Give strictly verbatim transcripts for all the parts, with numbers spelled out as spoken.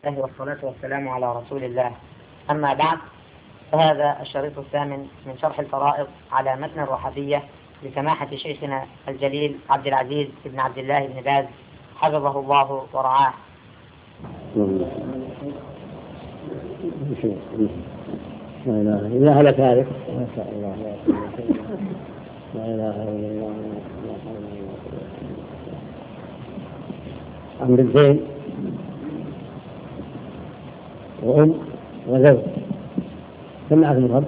الله والصلاة والسلام على رسول الله. أما بعد، فهذا الشريط الثامن من شرح الفرائض على متن الرحبية لسماحة شيخنا الجليل عبد العزيز بن عبد الله بن باز حفظه الله ورعاه. لا إله إلا هذا تعرف ما شاء الله. لا إله إلا الله. عن بنتين وأم وزوج كم معكم الخبر؟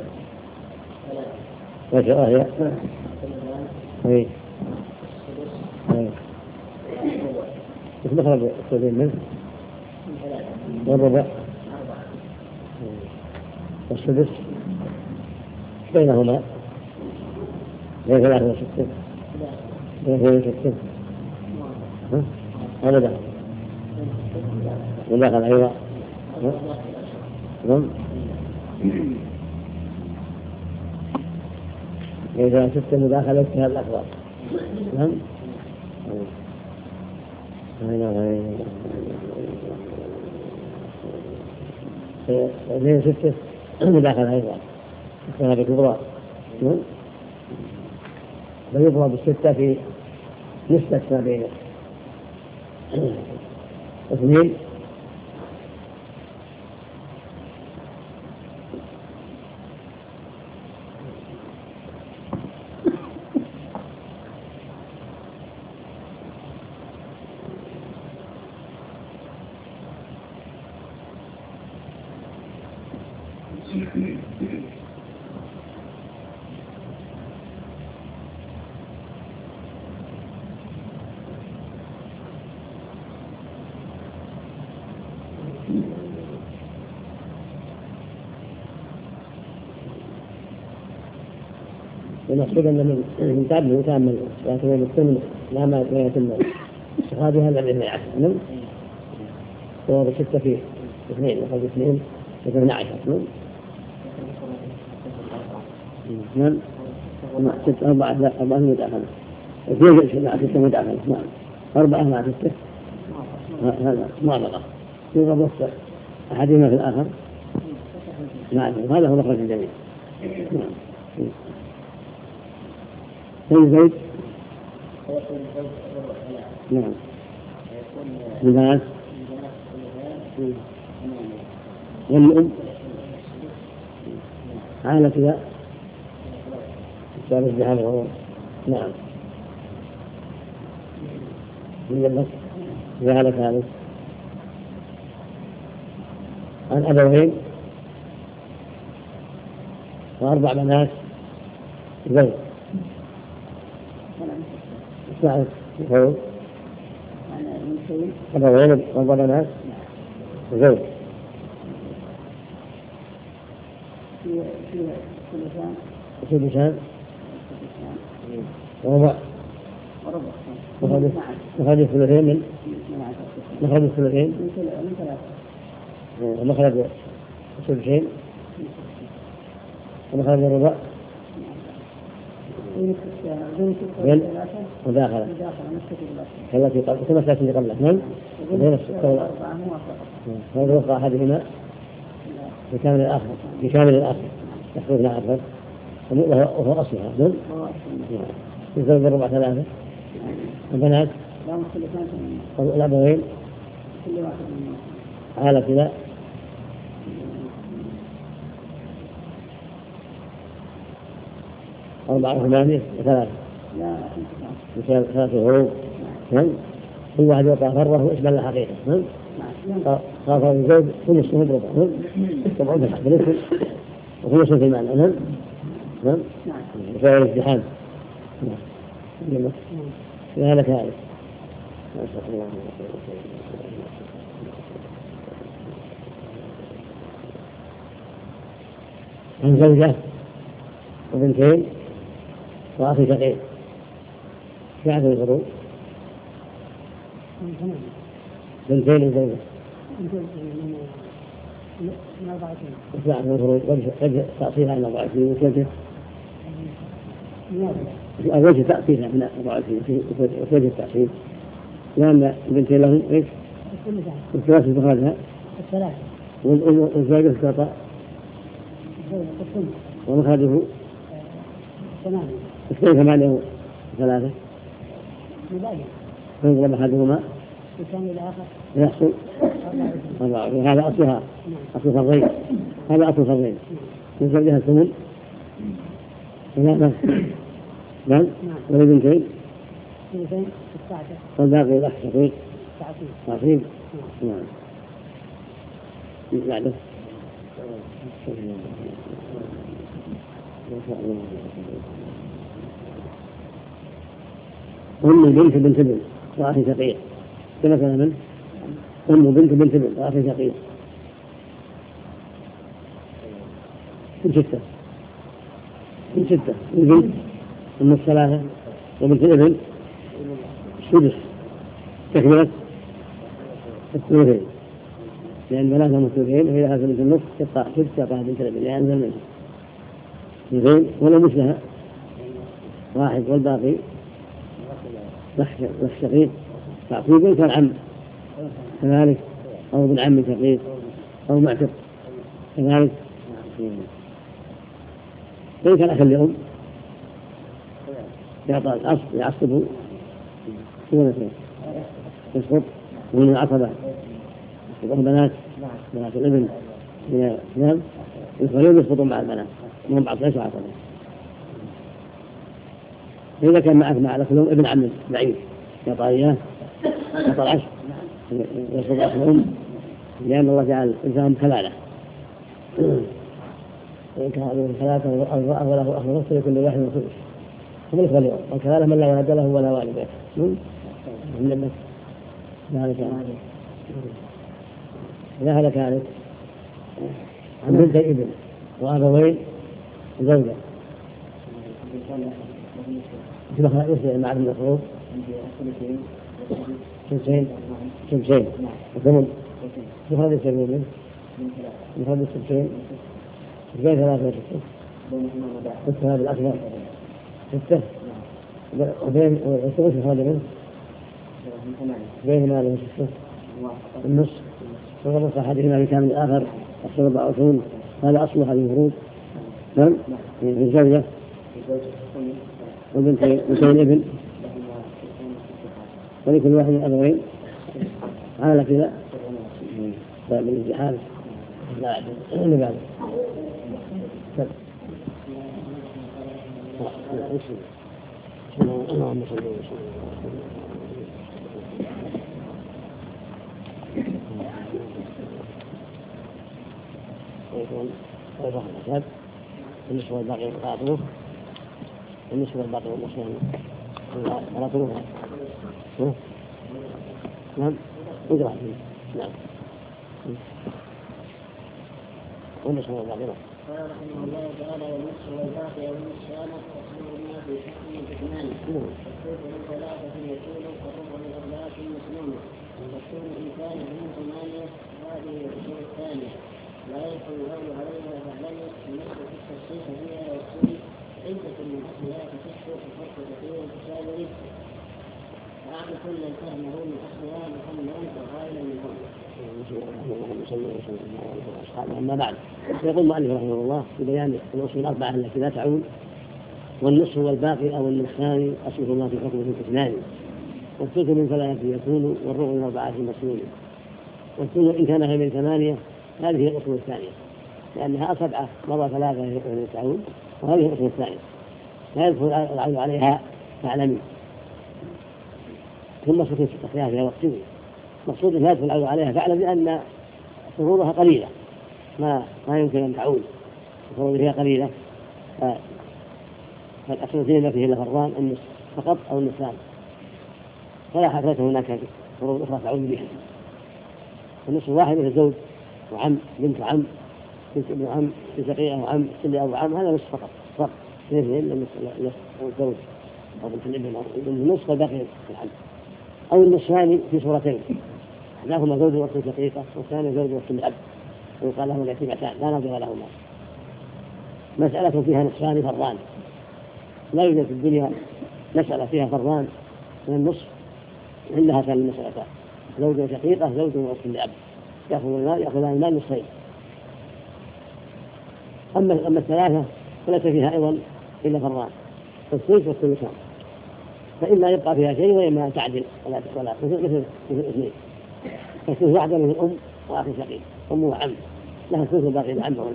ما شاء الله. اي اي ايش مخرج السودين منه؟ والربع والسدس بينهما بين ثلاثة وستين بين اثنين وستين هذا دخل ودخل أيضا نعم إذا شفت مداخلة في هذا الأخبار نعم إذا شفت مداخلة أيضا هذا كبرى فيضرب بالستة في نسبة ما بين اثنين المقصود أن من تعب وتعمل لكن يتم لا ما يتم هذه هذا الذي يعلم هو بستة في اثنين وخذ اثنين اثنين عشر نعم ستة أربعة لا أربعة مداخلة اثنين مع ستة مداخلة نعم أربعة مع ستة هذا موافقة يضرب وسط أحدهما في الآخر نعم هذا هو مخرج الجميع نعم. كم زوج؟ نعم البنات والأم عالة لا الثالث بهذا هو نعم من جعل ثالث عن أبوين وأربع بنات زوج نعم زوج أبوين وأربع بنات زوج ثلثان وربع مخرج الثلثين من مخرج الثلثين ومخرج الثلثين ومخرج الربع مداخلة التي قبل كما التي قبلها من بين الستة هذا وقع أحدهما بكامل الآخر بكامل الآخر يحفظنا أكثر وهو أصلها من يزوج الربع ثلاثة البنات الأبوين عالة لا أربعة ثمانية وثلاثة مثال ثلاثة هروب كل واحد يوقع فرة وإيش بل الحقيقة خاصة الزوج كل اسمه بربع طبعا بالاسم وكل اسم في المعنى نعم نعم وسائر الازدحام نعم هذا كذلك ما شاء الله. عن زوجة وبنتين وأخي شقيق في عدد الفروض بنتين وزوجة في عدد الفروض وجه تأصيلها من أربعة وعشرين وثلاثة وجه تأصيلها من أربعة وعشرين وثلاثة التأصيل لأن البنتين لهم إيش؟ الثلاثة بخارجها الثلاثة. والزوجة الخطأ ومخرجه ثمانية. اثنين ثمانية وثلاثة مباين. فيضرب أحدهما والثاني الآخر يحصل أربعة. هذا أصلها أصل فرضين. هذا أصل فرضين. من زوجها الثمن ثلاثة. نعم. والبنتين بنتين ستة عشر. والباقي الأخ شقيق تعصيب. نعم. بعده أم بنت بنت بنت وأخ شقيق كما كان من أم بنت بنت بنت وأخ شقيق من ستة من ستة البنت أم الثلاثة وبنت الابن سدس تكملة الثلثين لأن ثلاثة مثلثين وهي هذا بنت النصف تقطع ستة قطع بنت الابن لأن يعني المنزل اثنين ولا مثلها واحد والباقي لك شقيق تعصيب كالعم كذلك أو ابن عم شقيق أو معتق كذلك ليس الأخ لأم يعطى الأصل يعصبه سورتين يسقط ومن العصبة يسقط بنات بنات الابن من الإسلام الخليل يسقطون مع البنات وهم بعض ليسوا عصبة. إذا كان معك مع الأخ ابن عم بعيد يعطى إياه يعطى العشر يسقط أخ الأم لأن الله جعل الإنسان كلالة وإن كان هذه ثلاثة وله أخ نصف لكل واحد من خمس هم الخليل وكذلك من لا ولد له ولا والد له من الناس ذلك إذا هذا كانت عن بنت ابن وأبوين زوجة مثل مع ابن الخروج شمسين شمسين وثمن مخرج السبيل مخرج السبسين بين ثلاثة وستة ستة هذا الأكبر ستة وبين والثلث مخرج منه بين ثمانية وستة النص وغلط أحدهما بكامل الآخر أصل أربعة وعشرون هذا أصل هذه الفروض. نعم الزوجة والبنتين بنتين ابن ولكل واحد من الأبوين على كذا باب الازدحام لا اللي بعده اللهم صل وسلم ويكون ويفهم الأسد بالنسبة للباقي والقاطبه بالنسبة للباقي والمسلم ولا تروها نعم ادرع نعم بالنسبة للباقي قال رحمه الله تعالى والنصف والباقي والنصفان تصبر ما في حكم الإثمان والثلث من ثلاثة يكون والربع من أربعة مسنونة والثلث إن كان من ثمانية هذه الأصول الثانية لا يدخل القول عليها فاعلمي النصف في التصحيح فيها والسنة عدة من أصلها تصح الفرق كثير التشابه وأعطي كل فهمه من أصلها محمدا وغائلا منهم. أما بعد يقول المؤلف رحمه الله في بيان الأصول الأربعة التي لا تعود والنصف والباقي أو النصفان أصلهما في حكم الاثنان والثلث من ثلاثة يكون والربع من أربعة مسنون والثلث إن كان من ثمانية هذه هي الأصول الثانية لأنها سبعة مضى ثلاثة يكون تعود وهذه الأصول الثانية لا يدخل العود عليها فاعلمي ثم سكت التقياه في وقته مقصود لا يدخل العود عليها فاعلم بأن فروضها قليلة ما ما يمكن أن تعود فروضها قليلة فالأصل التي هي لفران النصف فقط أو النصفان فلا حاجة هناك فروض أخرى تعود بها النصف واحد مثل زوج وعم بنت عم بنت ابن عم بنت شقيقة وعم بنت أبو عم هذا نصف فقط فرق اثنين الزوج أو بنت الابن أو النصف والباقي العم أو النصفان في صورتين أحداهما زوج وأخت شقيقة والثاني زوج وأخت الأب ويقال لهما اليتيمتان لا نظير لهما مسألة فيها نصفان فران لا يوجد في الدنيا مسألة فيها فران من النصف إلا هاتان المسألتان زوج وشقيقة زوج وأخت الأب يأخذ المال يأخذان المال نصفين. أما أما الثلاثة فليس فيها أيضا إلا فران الثلث والثلثان، فإما يبقى فيها شيء وإما تعدل ولا ولا مثل مثل الاثنين. فالثلث واحدة من الأم وأخي شقيق، أم وعم لها الثلث الباقي العم والأخ،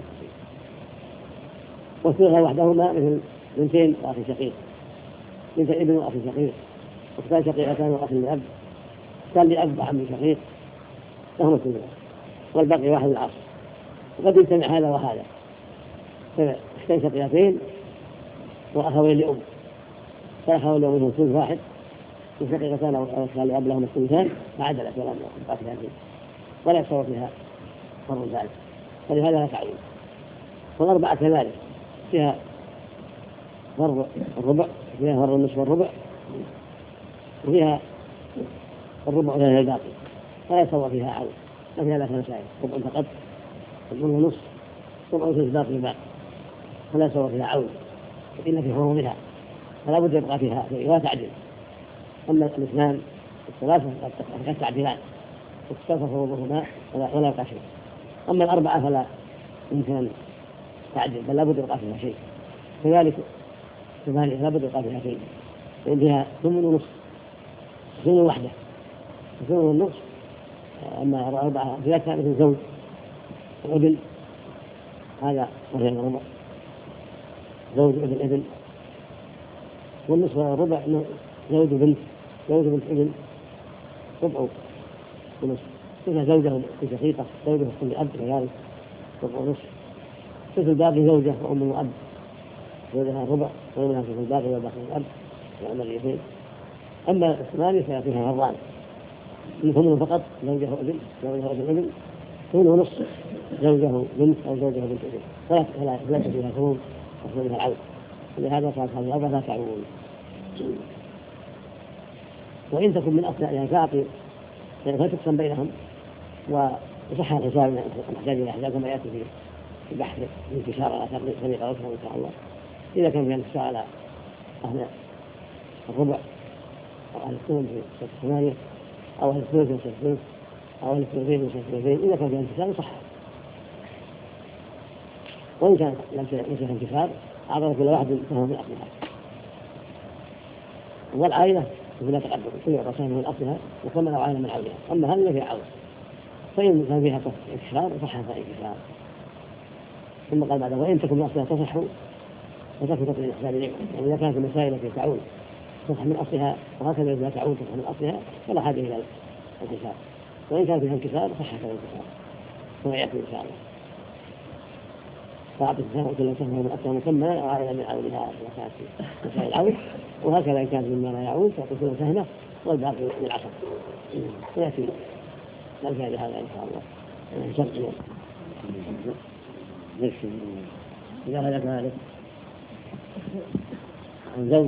والثلث وحدهما مثل بنتين وأخي شقيق، بنت ابن وأخي شقيق، أختان شقيقتان وأخ لأب، كان لأب وعم شقيق لهم الثلث، والباقي واحد العصر. وقد يجتمع هذا وهذا، اختان شقيقتين وأخوين لأم، فأخوين لأم منهم ثلث واحد، وشقيقتان أو أخوان لأب لهم الثلثان، فعدلت ولا يبقى فيها شيء ولا يتصور فيها فرض ذلك، فلهذا لا تعين. والأربعة كذلك فيها فرض الربع، فيها فرض النصف والربع، وفيها الربع وفيها الباقي، فلا يتصور فيها عون. ما فيها لا مسائل، ربع فقط، ربع ونصف، ربع ثلث باقي الباقي، فلا يتصور فيها عون إلا في فروضها، فلا بد يبقى فيها شيء ولا تعدل. أما الاثنان الثلاثة قد تعدلان وتستوفى فروضهما ولا يبقى شيء. أما الأربعة فلا يمكن أن تعدل، بل لا بد يبقى فيها شيء. كذلك ثمانية لا بد يبقى فيها شيء، لأن فيها ثمن ونصف، ثمن وحدة، ثمن ونصف. أما الأربعة زيادة مثل زوج وابن، هذا وهي الربع، زوج ابن ابن، والنصف والربع زوج بنت، زوج بنت ابن، ربع ونصف. مثل زوجه في شقيقة، زوجه في الأب كذلك ربع ونصف. مثل الباقي زوجة وأم وأب، زوجها الربع وأمها في الباقي والباقي الأب وأم اليتيم. أما الثمانية فيها فرضان، ثمن فقط زوجه ابن، زوجه ابن ابن، ثمن ونصف زوجه بنت أو زوجه بنت ابن، فلا فلا فيها ثمن وثمن فيها العون. ولهذا كانت هذه الأربعة لا تعون. وإن تكن من أصل يعني تعطي فتقسم بينهم ويصح الحساب نحتاج إلى حساب كما يأتي في بحث الانتشار على طريقة أخرى إن شاء الله. إذا كان في الانتشار على أهل الربع أو أهل الثمن في الثمانية أو أهل الثلث في الثلث أو أهل الثلثين في الثلثين، إذا كان في انتشار صح. وإن كان لم يصح انتشار أعطى كل واحد فهو من أصلها. والعائلة لا تقدم كل يعطى من أصلها وكما لو عائلة من عولها. أما هذه فيها عول، فإن كان فيها انتشار صح فيها انتشار. ثم قال بعد وإن تكن من أصلها تصح فتكن تقل الإحسان إليكم. يعني إذا كانت المسائل التي تعول تصح من أصلها وهكذا إذا تعول تصح من أصلها فلا حاجة إلى الانتشار. وإن كان فيها انكسار صح فيها الانكسار كما يأتي إن شاء الله. فأعطي التسامح كل سهم من أصلها مكملة أو عائلة من عولها إذا كانت في مسائل العول، وهكذا إن كانت مما لا يعول تعطي كل سهمة والباقي للعشر. ويأتي نرجع لهذا إن شاء الله. شرط نفسي إذا هذا كذلك عن زوج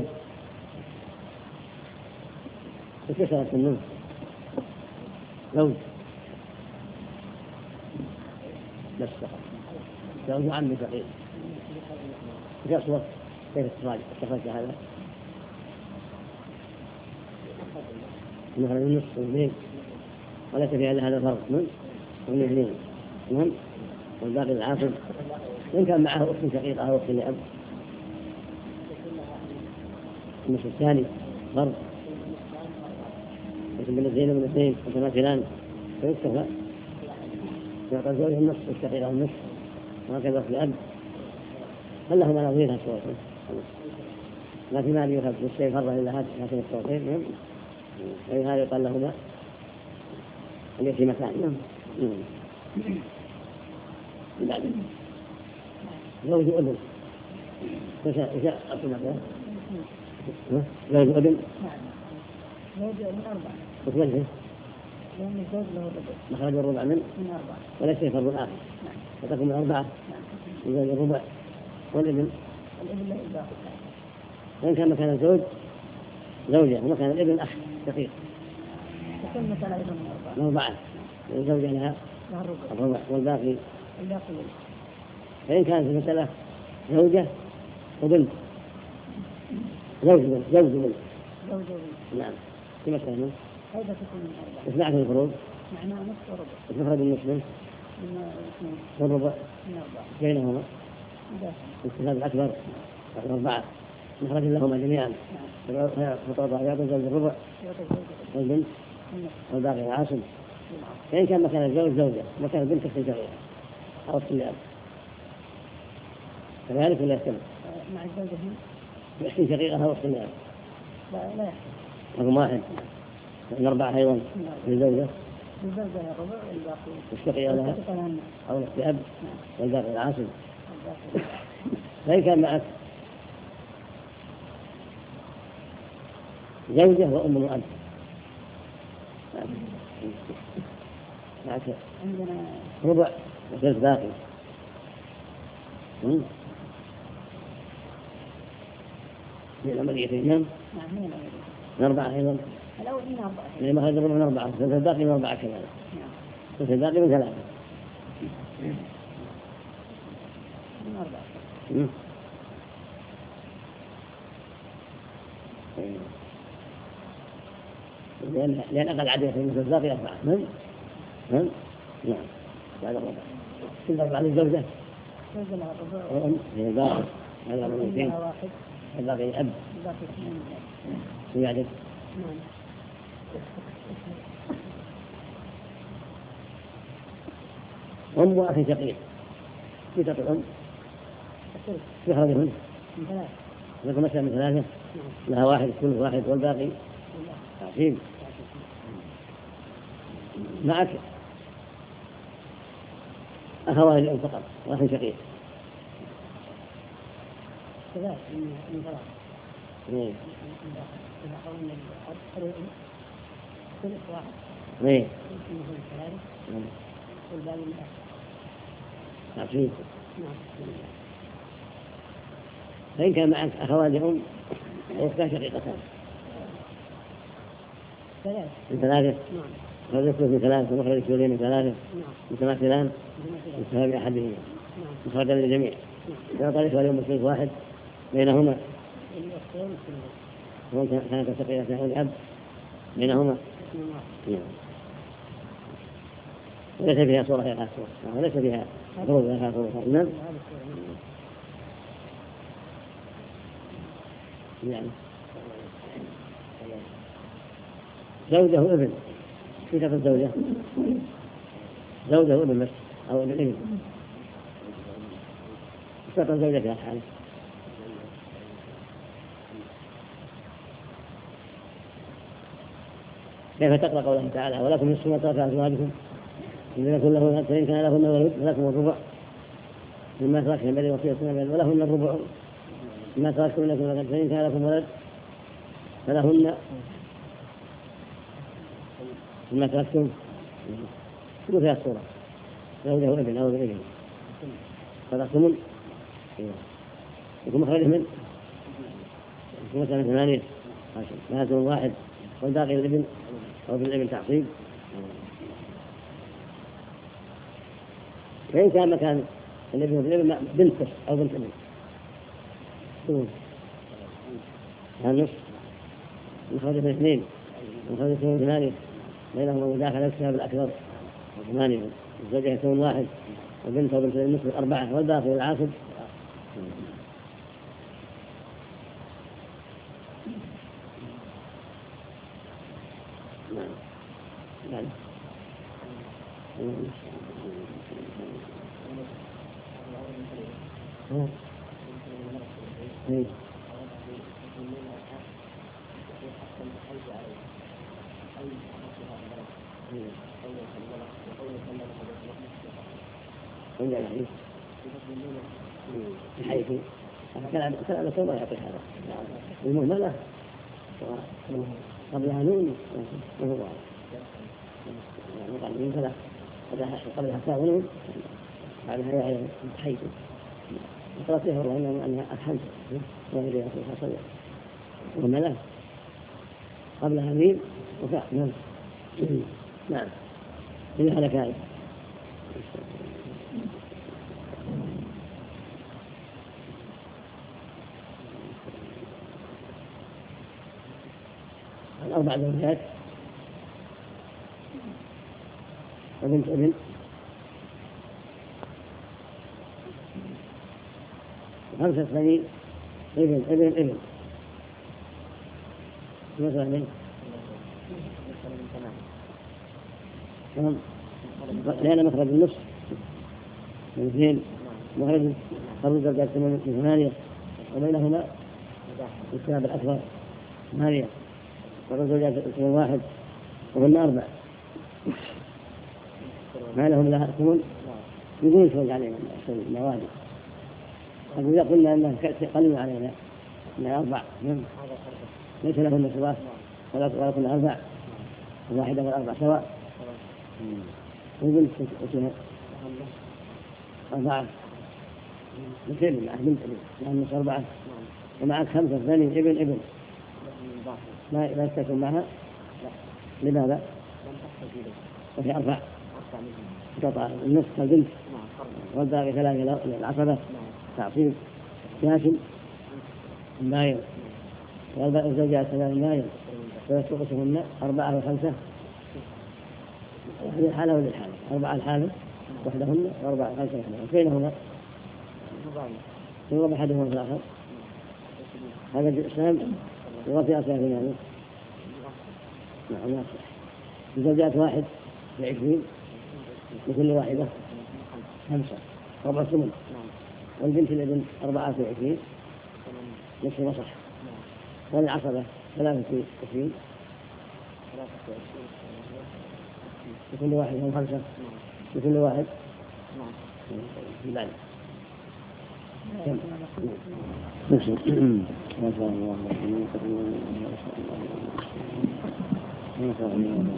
وكسرت النصف، زوج بس فقط، زوج عمي فقير في أصوات كيف السؤال استفدت هذا؟ مثلا النصف والاثنين وليس في هذا هذا فرق من والاثنين من والباقي العاقل. وإن كان معه أخت شقيقة أو أخت لأب النصف الثاني فرق، لكن من الاثنين ومن الاثنين متماثلان فيكتفى يعطى زوجه النصف والشقيقة النصف وهكذا أخت لأب. هل لهما نظيرها الصوتين؟ لكن ما يؤخذ بالشيء فرضا إلا هاتين الصوتين، أي هذا يقال لهما اليتيمتان. بعدين زوج ابن ايش ايش اقول لك؟ زوج ابن زوج من أربعة. وثلاثة. لأن الزوج له ربع. مخرج الربع من؟ من أربعة. ولا شيء فرض آخر. نعم. فتكون من أربعة. نعم. زوج الربع والابن. الابن له الباقي. وإن كان مكان الزوج زوجة ومكان الابن أخ شقيق. تكون مثلا أيضا من أربعة. من أربعة. الزوجة لها الربع والباقي الباقي. فإن كانت المسألة زوجة وبنت زوج بنت زوج بنت زوج بنت نعم في مسألة من حيث تكون من أربعة. إيش معنى الفروض؟ معناه نصف وربع. إيش مخرج المسلم؟ والربع من أربعة. بينهما الاستفاد الأكبر الأربعة مخرج لهما جميعا. فطوضع يعطي زوج الربع والبنت والباقي العاصم. فإن كان مكان الزوج زوجة مكان البنت تحت زوجها أو الصيام كذلك ولا يختلف؟ مع الزوجة يحسن شقيقها والصيام. لا لا يحسن. رقم واحد من أربعة أيضا للزوجة. الزوجة الربع والباقي. الشقيقة لها أو الأب والباقي العاصم. فإن كان معك زوجة وأم وأب معك عندنا ربع وثلث باقي. من العمليتين نعم من أربعة أيضا. الأول من أربعة. يعني ما خرج من أربعة ثلث الباقي من أربعة كذلك. ثلث الباقي من ثلاثة. من أربعة. لأن لأن أقل عدد في مثل الباقي أربعة. من؟ من؟ نعم. بعد الربع. كل أربعة للزوجة. زوجة لها الربع. وأم هي الباقي. هذا الربعين. واحد. الباقي الأب. الباقي اثنين. شو يعدد؟ نعم. أم وأخي شقيق. في تعطي الأم؟ يخرج منه؟ من ثلاثة. لكم مثلا من ثلاثة؟ لها واحد كل واحد والباقي تعصيب. معك أخوان الأم فقط وأخي شقيق. كذلك من ثلاثة. إيه. إذا قلنا الأب ثلث واحد. إيه. من ثلاثة. والباقي من أخ. تعصيب. نعم. فإن كان معك أخوان لأم وأختان شقيقتان. ثلاثة. من ثلاثة. نعم. مخرج من ثلاثة ومخرج السوريين من ثلاثة. نعم. متماثلان بسبب أحدهما. نعم. مخرجا للجميع. نعم. إذا طريق اليوم مسلك واحد بينهما. الأختين وإن كانت شقيقتان الأب بينهما. نعم. وليس فيها صورة هي الآخرة. وليس فيها فروض ولا فروض. نعم. يعني زوجه ابن في كتاب الزوجة زوجه ابن بس أو ابن ابن اشترط الزوجة في الحالة. كيف تقرأ قوله تعالى ولكم نصف ما ترك أزواجكم إن يكن له فإن كان لهن ولد فلكم الربع مما تركتم من وصية ولهن الربع مما تركتم لكم ولد فإن كان لكم ولد فلهن مما تركتم شنو فيها الصورة زوجه ابن أو ابن ابن تركتم يكون مخرجه من يكون مثلا ثمانية هذا واحد والباقي الابن أو ابن الابن تعصيب. فإن كان مكان الابن والابن بنت أو بنت ابن النصف مخرج من اثنين مخرج من ثمانية بينهما مداخل الكتاب الأكبر ثمانية الزوجة يكون واحد وبنت أو بنت النصف أربعة والباقي العاصب. نعم. بحيث كلام كلام ما يعطي هذا المهملة قبلها نون وهو يعني قال من ثلاث قبلها تاء ونون بعدها يا بحيث قالت له والله أنها أفهمت وهي رسول الله صلى الله عليه وسلم وملا قبلها ميم وفاء. نعم. نعم. إذا هذا كائن الأربع زوجات وبنت ابن خمسة بنين ابن ابن ابن مثلا من تمام لأن مخرج النصف من اثنين مخرج خروج درجات من ثمانية وبينهما الكتاب الأكبر ثمانية خروج درجات من واحد وبين أربع ما لهم لها أكون يقول شوي علينا المواد أقول إذا قلنا أنها قليل علينا أنها أربع ليس لهم سواء ولا كنا أربع واحدة والأربع سواء وبنت وشهر أربعة مثل معك بنت ابن لأنك أربعة ومعك خمسة بني ابن ابن ما لا تكون معها لماذا؟ وفي أربع قطع النصف البنت والباقي ثلاثة العصبة تعصيب شاشم النايم والباقي الزوجات ثلاث النايم فيسقطهن أربعة وخمسة للحالة وللحالة أربعة الحالة وحدهن وأربعة خمسة وحدهن بينهما يضرب أحدهما في الآخر هذا الإسلام يغطي أساس المال نعم لا صح الزوجات واحد بعشرين لكل واحدة خمسة ربع ثمن والبنت الابن أربعة وعشرين نصف وصح والعصبة ثلاثة وعشرين لكل واحد هم خمسة لكل واحد بعد ما شاء الله ما شاء الله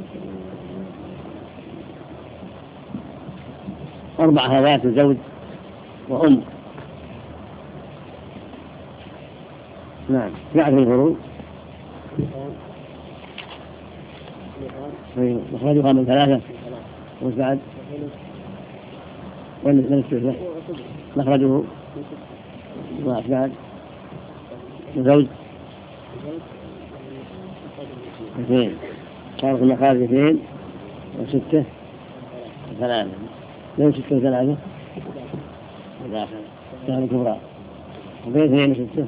أربع هذات زوج وأم نعم يعرف الفروض مخرجها من ثلاثة وش بعد من السلسة مخرجه وش بعد زوج اثنين صارت المخارج اثنين وستة وثلاثة لين ستة وثلاثة الآخر سهل كبرى وبين اثنين وستة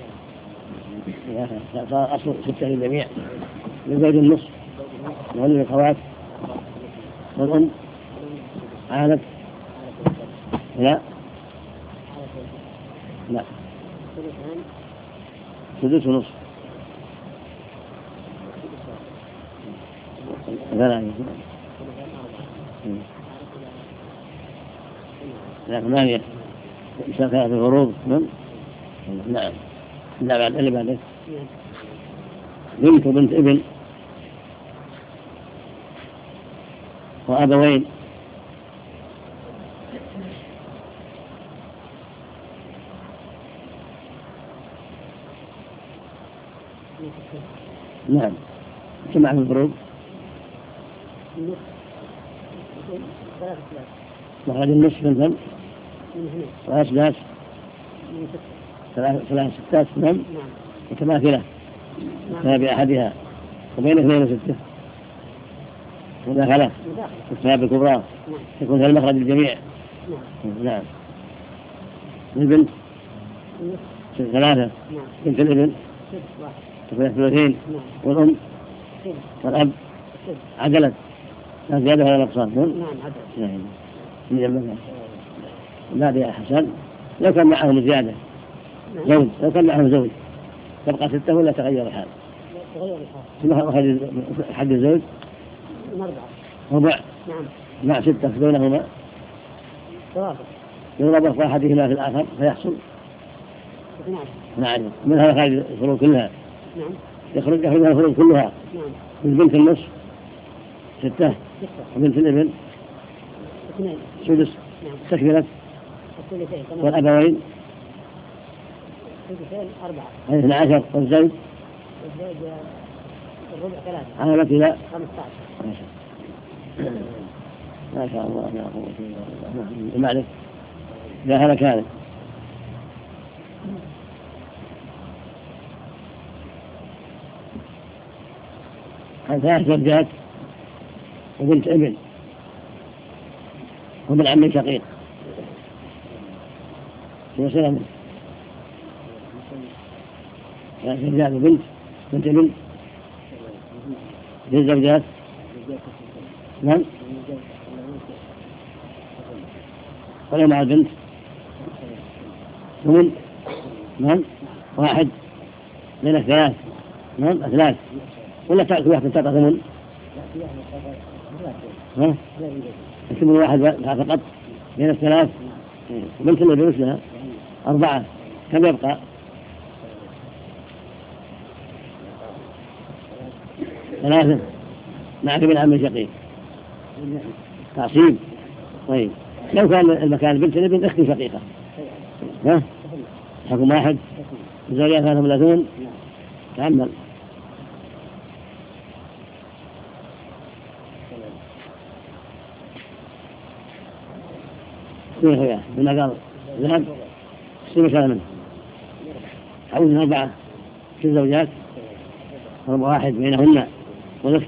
صار أصل ستة للجميع لزوج النصف وللأخوات والأم عالت لا لا سدس ونصف ثلاثة لا ثمانية شركة في الفروض نعم لا بعد اللي بعده بنت وبنت ابن وأبوين نعم سمع من الفروض مخرج النصف من ذنب وأسداس ثلاث ستات نعم متماثلة تابع أحدها وبين اثنين وستة مداخلة الثياب الكبرى تكون هذا مخرج الجميع نعم البنت ثلاثة بنت الابن تكون الثلاثين والأم والأب عدلت لا زيادة ولا نقصان نعم عدلت لا يا حسن لو كان معهم زيادة زوج لو كان معهم زوج تبقى ستة ولا تغير الحال تغير الحال حق الزوج ربع نعم مع ستة بينهما ثلاثة يضرب في أحدهما في الآخر فيحصل نعم من هذا خارج الفروض كلها نعم يخرج منها الفروض كلها نعم من بنت النصف ستة وبنت الابن اثنين سدس نعم تكملة الثلثين والأبوين الثلثين أربعة اثنى عشر والزوج الزوج الربع ثلاثة عملت إلى خمسة عشر ما شاء الله لا قوة إلا بالله معلش لا هذا كان عن ثلاث زوجات وبنت ابن وابن عم شقيق وسلم زوجات وبنت بنت ابن بنت زوجات نعم ولا مع البنت ومن نعم واحد من الثلاث نعم ثلاث ولا تأتي واحد تعطى ثمن ها ثمن واحد فقط بين الثلاث بنت اللي بنفسها أربعة كم يبقى ثلاثة معك ابن عم شقيق تعصيب. طيب لو كان المكان بنت الابن اختي شقيقة ها حكم واحد زوجات ثلاثة وثلاثون تعمل سوى خوياه بما قال ذهب سوى سلما حولنا أربعة ست زوجات ربع واحد بينهن ونصف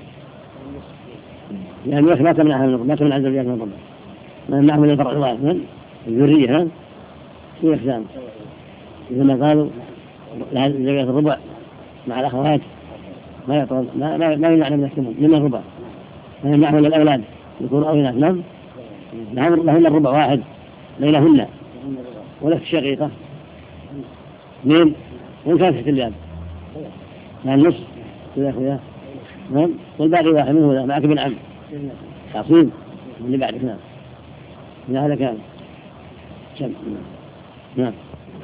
يعني ما تمنعها من ما تمنع الزوجات من الربع ما يمنعهم من الفرع الواحد من الذرية ها سوى أقسام مثل ما قالوا الزوجات الربع مع الأخوات ما يطول ما ما ما يمنعنا من الثمن من الربع ما يمنعهم من الأولاد ذكور أو إناث نعم نعم لهن الربع واحد بينهن ولك شقيقة اثنين وإن كانت تحت اليد يعني النصف كذا يا أخويا نعم والباقي واحد منه معك ابن عم تعصيب اللي بعد نعم من هذا كان شم نعم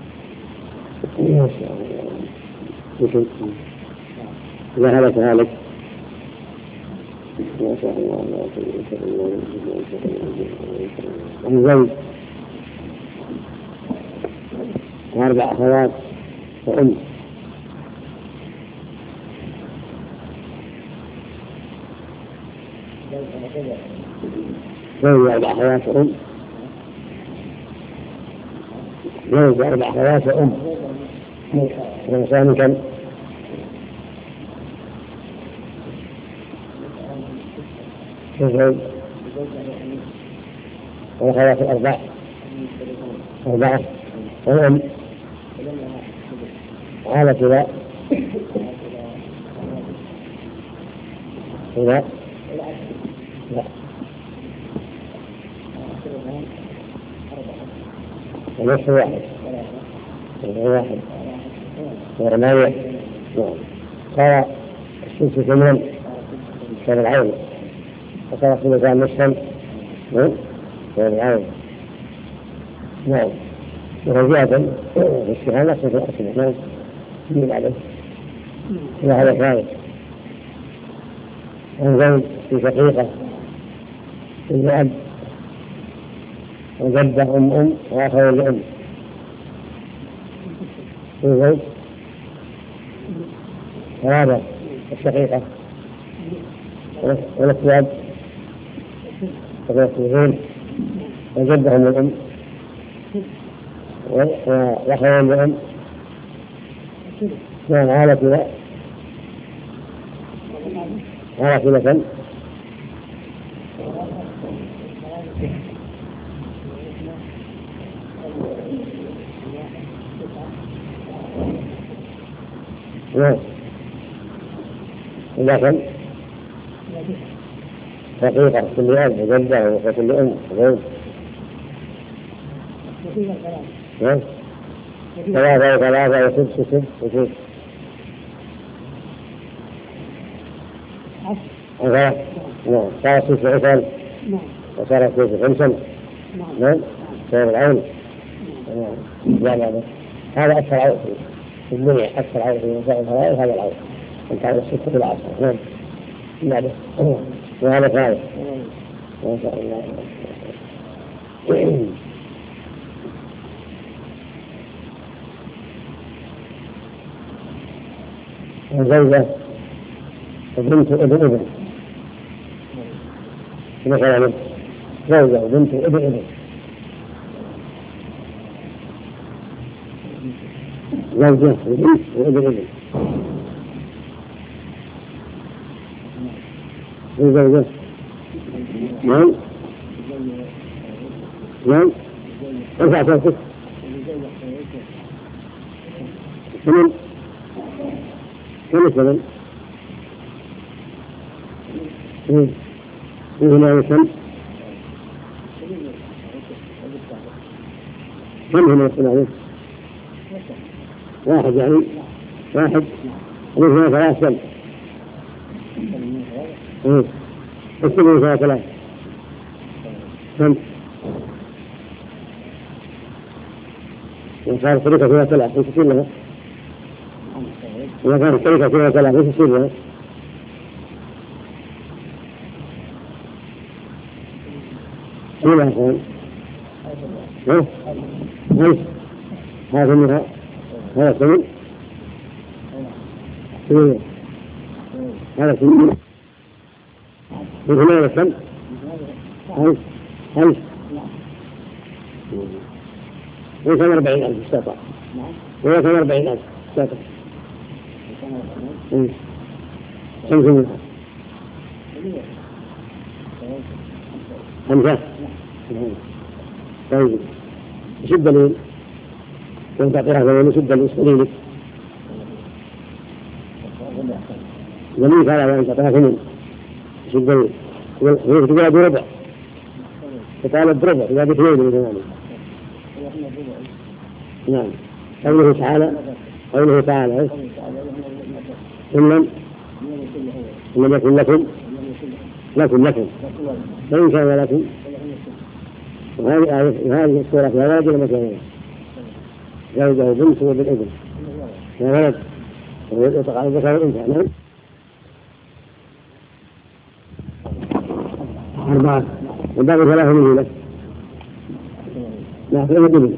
إذا هلك هالك زوج وأربع أخوات وأم زوج وأربع أخوات وأم زوج وأربع أخوات وأم الإنسان كم زوج والأخوات الأربع أربعة وأم هذا كذا كذا لا ونصف واحد واحد ورماية قال السلس ثمن كان العين وصار في مكان نصفا كان العين نعم ورجاء الشهادة نفسه في الأصل نعم من بعده إلى هذا الغاية وزوج في شقيقة في أب وجدة أم أم وآخر لأم في زوج ورابع الشقيقة والأسواد والأسوادين وجدة من الأم وآخر لأم نعم هذا كذا هذا كذا كم نعم إذا كم شقيقة كل أب وجدة وكل أم وزوج نعم ثلاثة وثلاثة وست وست وست نعم صار ست عشر وصار ست خمسا نعم صار العون هذا أكثر عون في الدنيا أكثر عون في مسائل الفرائض هذا العون أنت على الست في العصر نعم نعم وهذا فائد ما شاء الله وزوجة وبنت ابن ابن مثلا زوجة وبنت ابن ابن زوجة وبنت وابن ابن زوجة نعم نعم ارفع صوتك. ثمن كم الثمن؟ فيه هنا كم؟ كم هنا يقول عليه؟ واحد يعني واحد ومثل ثلاث سنة اكتبوا ثلاث ثلاث كم؟ إذا كانت الطريقة فيها ثلاث ايش يصير لها؟ إذا كانت الطريقة فيها ثلاث ايش يصير لها؟ شو لها كمان؟ ها؟ هل هذا منها هذا سمين؟ سمين هذا سمين من هنا إلى كم؟ هل هل ليس أربعين ألف استطاع وليس أربعين ألف استطاع كم سمين؟ خمسة. طيب ايش الدليل؟ كنت تعطيها دليل ايش الدليل؟ دليلك دليلك على ان تعطيها ثمن ايش الدليل؟ هي تقول بربع تطالب بربع اذا باثنين من ثمانية. نعم قوله تعالى قوله تعالى إن لم إن يكن لكم لكم لكم فإن كان لكم. وهذه آية هذه السورة فيها ولد ولا مكانين زوجه بنت وبالابن يا ولد ويطلق على الذكر والأنثى. نعم أربعة والباقي ثلاثة منه لك. لا في الابن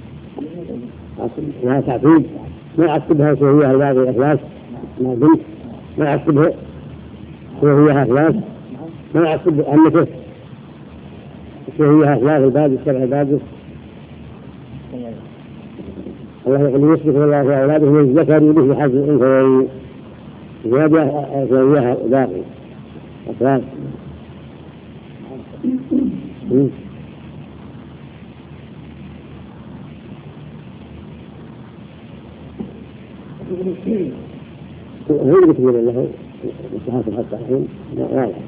لا تعتيد ما يعتبها سويها الباقي إخلاص ما بنت ما يعتبها سويها إخلاص ما يعتب أنته سويها إخلاص الباقي السبع الباقي. الله يقول يسبق الله في أولاده من الذكر مثل حظ الأنثيين زيادة سويها باقي إخلاص. هو اللي بتقول له مستحاف الحق الحين لا لا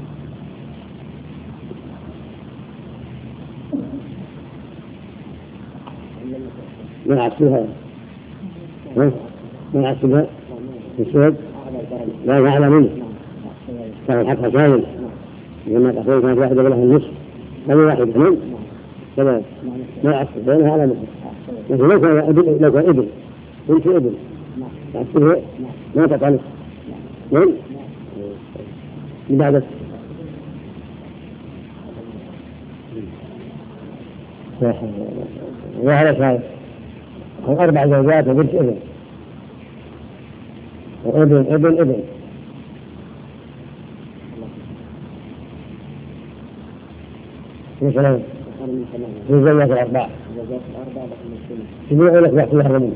ما يعصبها ما يعصبها الشهد لا يعلم منه كان الحق كامل لما تقول كانت واحدة بلها النصف هذه واحد اثنين كذا ما يعصب بينها على مثل لكن لو كان ابن لو كان ابن بنت ابن يعصبها ما تطلق من بعد وهذا شايف أربع زوجات وبنت ابن وابن ابن ابن مثلا في زوجات الأربعة يبيعوا لك واحد يحرمون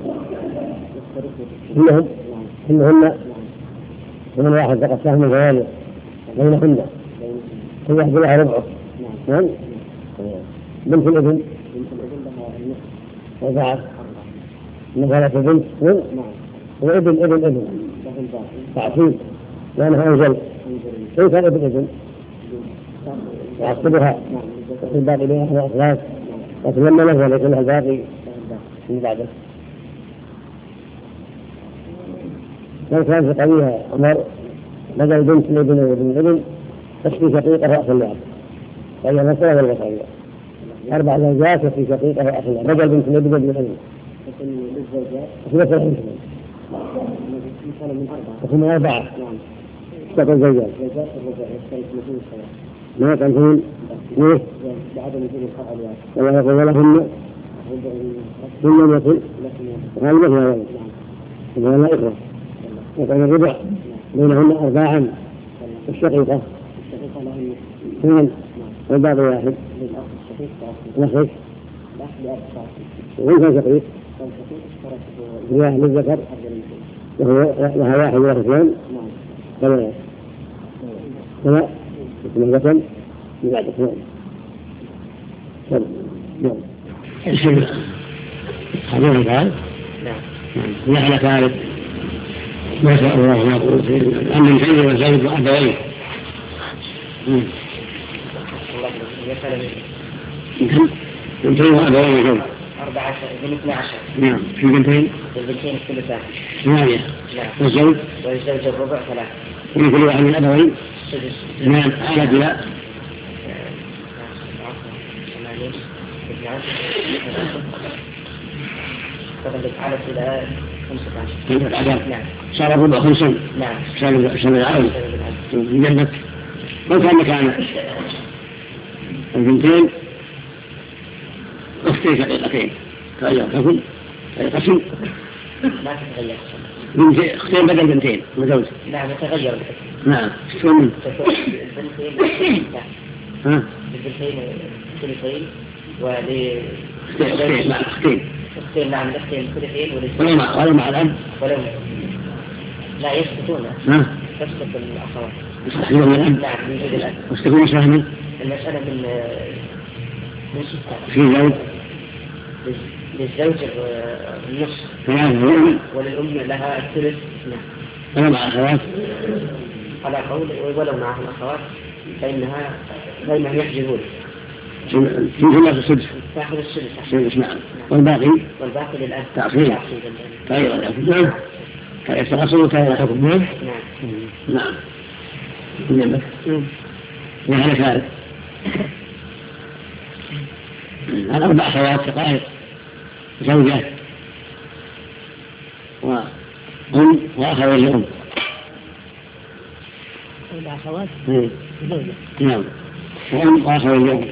إنهم إنهن ومن واحد فقط سهم الغوالي بينهن كل واحد لها ربعه. نعم بنت الابن وضعت مثلا بنت وابن ابن ابن تعصيب لأنها أنزل كيف كان ابن ابن يعصبها في الباقي بينها إخلاص لكن لما نزل يكون لها الباقي من بعده. لو كان في قويها عمر بدل بنت الابن وابن الابن تشفي شقيقة رأس اللعب وهي مسألة والبصرية أربع زوجات وفي شقيقة رأس اللعب بدل بنت الابن وابن الابن في مسألة حمسة وكم أربعة اشتغل زوجات ما تنفون ليه؟ الله يقول ولهن إن لم يكن غالبا هو ولد إنها لا إخوة وكان الربع بينهن أرباعا الشقيقة اثنان والباقي واحد نخش وين كان شقيق؟ واحد للذكر لها واحد ولا اثنان ثلاثة ثلاثة اسمه ذكر بعد اثنين. نعم. الشيء حضور قال نعم نحن ثالث ما شاء الله ما قلت أن من حين وزوج وأبوين بنتين وأبوين وزوج أربعة بنت عشر. نعم في بنتين البنتين الثلثان ثمانية والزوج والزوج الربع ثلاثة من كل واحد من الأبوين نعم على بلاء على إلى خمسة عشر. نعم صار الربع خمسين. نعم صار صار العون في جنبك ما كان مكان البنتين أختين شقيقتين تغير كفل قسم ما تتغير بنتين أختين بدل بنتين وزوج. نعم تتغير نعم شو من البنتين ها البنتين ثلثين ولي أختين مع أختين أختين نعم الأختين ثلثين ولا مع ولا مع الأب ولا لا يسقطون ها تسقط الأخوات يستحيلون من الأب نعم من جد الأب واستكون سهما المسألة من من ستة في زوج للزوج النصف ثلاثة والأم وللأم لها الثلث. نعم ولا مع الأخوات على قول ولو معها الأخوات فإنها فإنهم يحجبون في الناس السدس تأخذ السدس السدس نعم والباقي والباقي للأب تأخير تغير الحكم نعم كان يستغصر وكان الحكم نعم نعم نعم وعلى ثالث الأربع أخوات شقائق زوجة وأم وأخوين لأم أربع أخوات زوجة نعم وأم وأخوين لأم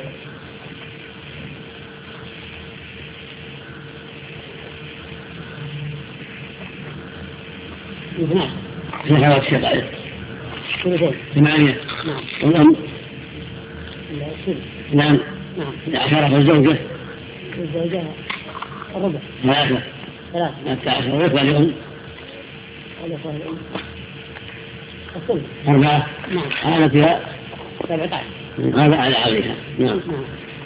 نعم في أخوات شقائق ثلثين ثمانية نعم والأم الثلث نعم نعم عشرة والزوجة الزوجة الربع ثلاثة ثلاثة حتى عشرة والإخوة لأم والإخوة الأم الثلث أربعة نعم هذا فيها سبعة عشر هذا على عليها نعم نعم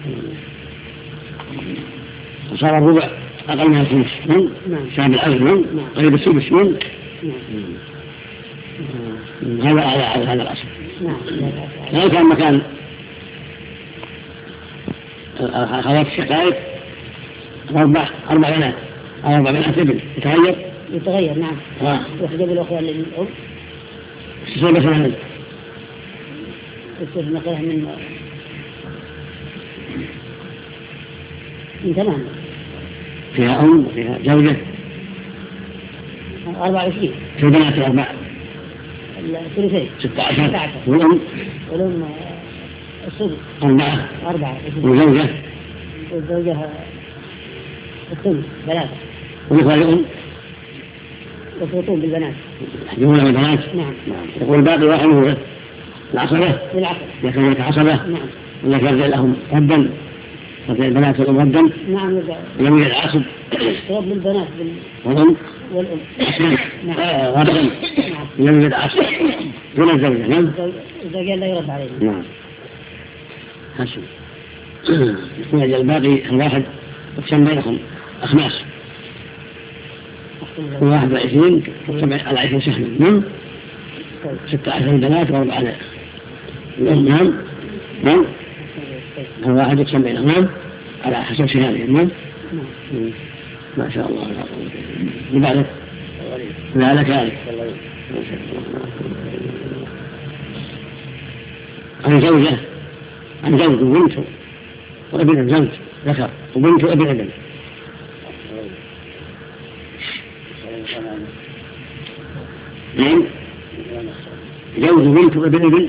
وصار الربع أقل من الخمس من نعم شاب العشر من نعم قريب السدس من نعم هذا على على هذا الأصل. نعم لو كان مكان أخوات الشقائق أربع أربع بنات أو أربع بنات ابن يتغير يتغير نعم آه. يحجب الأخوة للأم تصير مثلا يصير نقله من من ثمانية فيها أم وفيها زوجة أربعة وعشرين في البنات الأربع الثلثين ستة عشر والأم والأم السدس أربعة أربعة وزوجة والزوجة الثلث ثلاثة والإخوة لأم يفرطون بالبنات يحجبون البنات نعم يقول الباقي واحد هو العصبة بالعقل يكون عصبة نعم ولا يرجع لهم ردا رجع البنات والأم ردا نعم يرجع ولم يجد عاصب يرد بالبنات والأم والأم نعم ردا نعم لم يجد عاصب دون الزوجة نعم الزوجة لا يرد عليه نعم حسن يكون الباقي الواحد يقسم بينهم أخماس واحد وعشرين على عشرين سهما نعم ستة عشر بنات وأربعة الأم نعم نعم الواحد يقسم بينهم نعم على حسب شهادهم نعم ما شاء الله لبعضك لا لك هذه عن زوجة عن زوج وبنت وابن زوج ذكر وبنت وابن ابن نعم زوج وبنت وابن ابن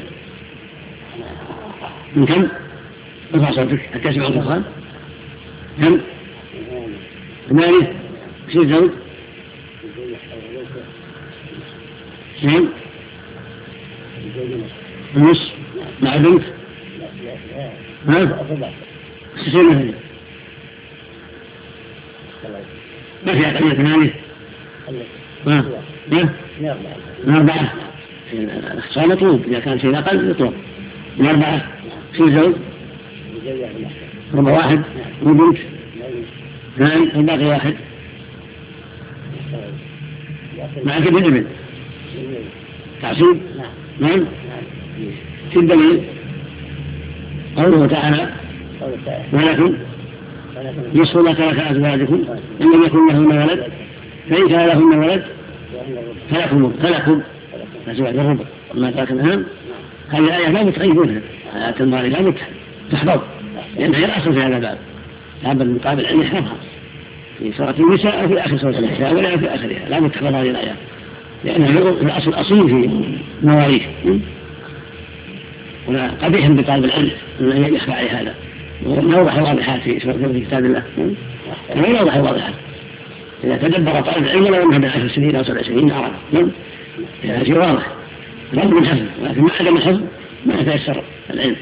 من كم؟ ارفع صوتك حتى يسمع القرآن كم؟ ثمانية يصير زوج نعم النص مع بنت ها؟ ستين مثلا ما في أقل من ثمانية ها؟ ها؟ من أربعة الإخصام مطلوب إذا كان شيء أقل يطلب من أربعة شو زوج؟ ربع واحد وبنت نعم الباقي واحد مع كل ابن تعصيب نعم في الدليل قوله تعالى ولكم نصف ما ترك أزواجكم إن لم يكن لهن ولد فإن كان لهن ولد فلكم فلكم أزواج الربع ما ترك الأهم. هذه الآية لا متغيرونها آيات المال لا تحفظ لأنها هي الأصل في هذا الباب هذا المقابل أن يحفظها في سورة النساء أو في آخر سورة النساء ولا في آخرها لا متحفظ هذه الآيات لأنها الأصل الأصيل في مواريث ولا قبيح بطالب العلم أن يخفى عليه هذا نوضح الواضحات في في كتاب الله كما يوضح الواضحات إذا تدبر طالب العلم لو أنه بعشر سنين أو سبع سنين عرف هذا شيء واضح لابد من حفظ ولكن مع عدم الحفظ ما يتيسر العلم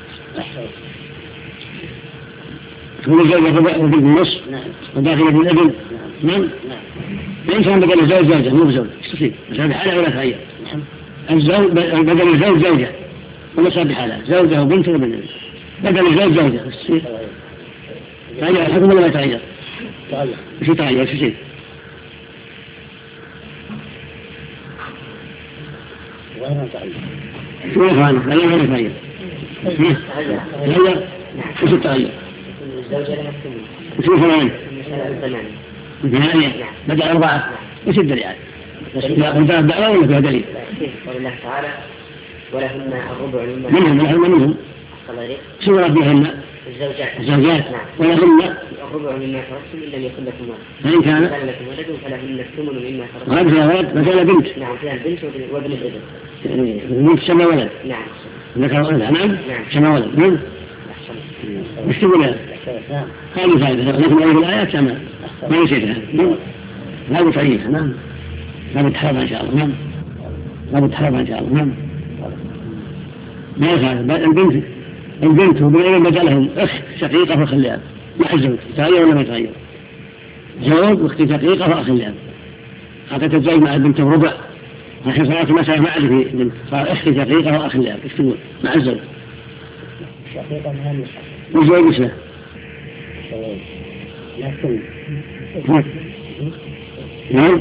كل زوجة وبنت النصف وداخل ابن الابن نعم لأن كان بدل الزوج زوجة مو بزوج يستطيع مسابح حالة ولا تغير الزوج بدل الزوج زوجة ومسابح حالة زوجة وبنت وابن بدل الزوج زوجة يستطيع تغير الحكم ولا ما يتغير مش يتغير شو شيء شو يفعله لا لا يتغير تغير وش التغير وشو فلان ثمانية بدأ أربعة وش الدليل لا قلت الدعوة ولا فيها دليل قال الله تعالى ولهن الربع منهم ولهن منهم شو ربهن الزوجات الزوجات ولهن الربع مما تركتم إن لم يكن لكم ولد فإن كان لكم ولد فلهن الثمن مما تركتم ولد فيها ولد مثلا بنت نعم فيها البنت وابن الابن يعني البنت سمى ولد نعم ذكر ولد نعم نعم سمى ولد نعم مش تقول هذه فائدة لكن هذه الآيات سمى ما يصير لا بتعيش نعم لا بتحرم إن شاء الله نعم لا بتحرم إن شاء الله نعم ما يفعل البنت البنت وبين بدأ لهم أخت شقيقة فخليها مع الزوج يتغير ولا ما يتغير زوج واختي شقيقة فأخ لها أعطيت الزوج مع البنت بربع لكن صارت المسألة ما عاد في بنت صار أختي شقيقة وأخ لها ايش تقول مع الزوج شقيقة مهم والزوج ايش له؟ لكن نعم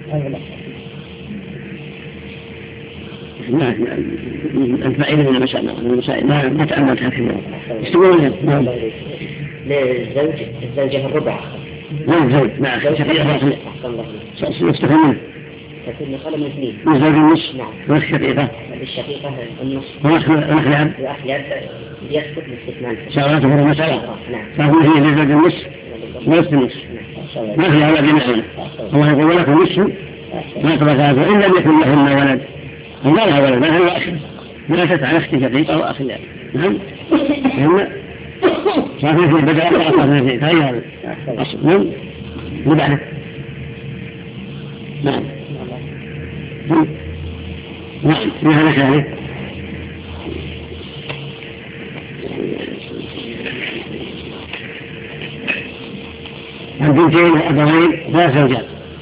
نعم أنت بعيد من المسائل المسائل ما ما تأملت هكذا ايش تقول نعم للزوج الزوجة الربع نعم زوج مع شقيقة وأخ لها يستفهمون لكن خلوا من اثنين من زوج النص نعم وأخ شقيقة للشقيقة النص وأخ لها وأخ لأب يسقط باستثناء شغلته في المسألة نعم فهو هي لزوج النص ولست النص ما في أولاد معنا الله يقول لكم نصف ما تبقى هذا إن لم يكن لهن ولد وما لها ولد ما هو أخي ماتت على أختي شقيقة وأخ لها نعم لأن صافي في بدأ أقرأ صافي في تغير أصل نعم نبعنا نعم نعم في هذا كذلك البنتين والأبوين ثلاث زوجات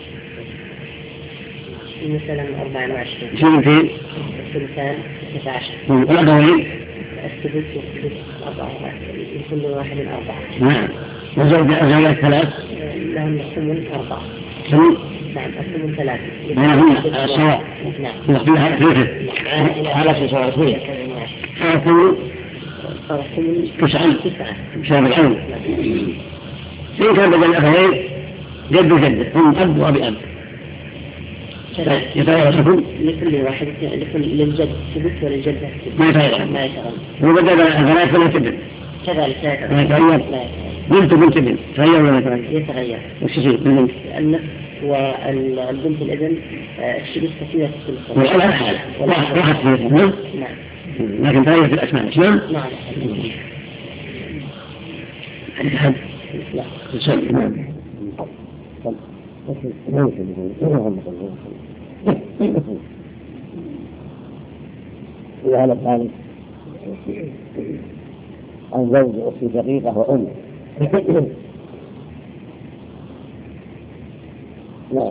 مثلا أربعة وعشرين بنتين الثلثان اثنتا عشر والأبوين السدس والسدس أربعة لكل واحد أربعة نعم والزوجات ثلاث لهم الثمن أربعة ثمن نعم الثمن ثلاثة بينهن سواء نعم يخبرها ثلاثة على سواء اثنين الثمن الثمن تسعة تسعة بسبب العون إن كان بدل الأخوين جد وجد هم أب وأبي أب يتغير الحكم لكل واحد لكل للجد سدس وللجدة ما يتغير ما يتغير وبدل الأخوات فلا تبن كذلك لا ما يتغير يتغير بنت بنت بنت تغير ولا يتغير يتغير وش يصير بالبنت النفس والبنت الابن السدس كثيرة في السنة والأولى حالة راحت فيها نعم نعم لكن تغير في الأسماء نعم نعم حد لا يسلم نعم إذا هلك ذلك عن زوج أخت شقيقة وأم نعم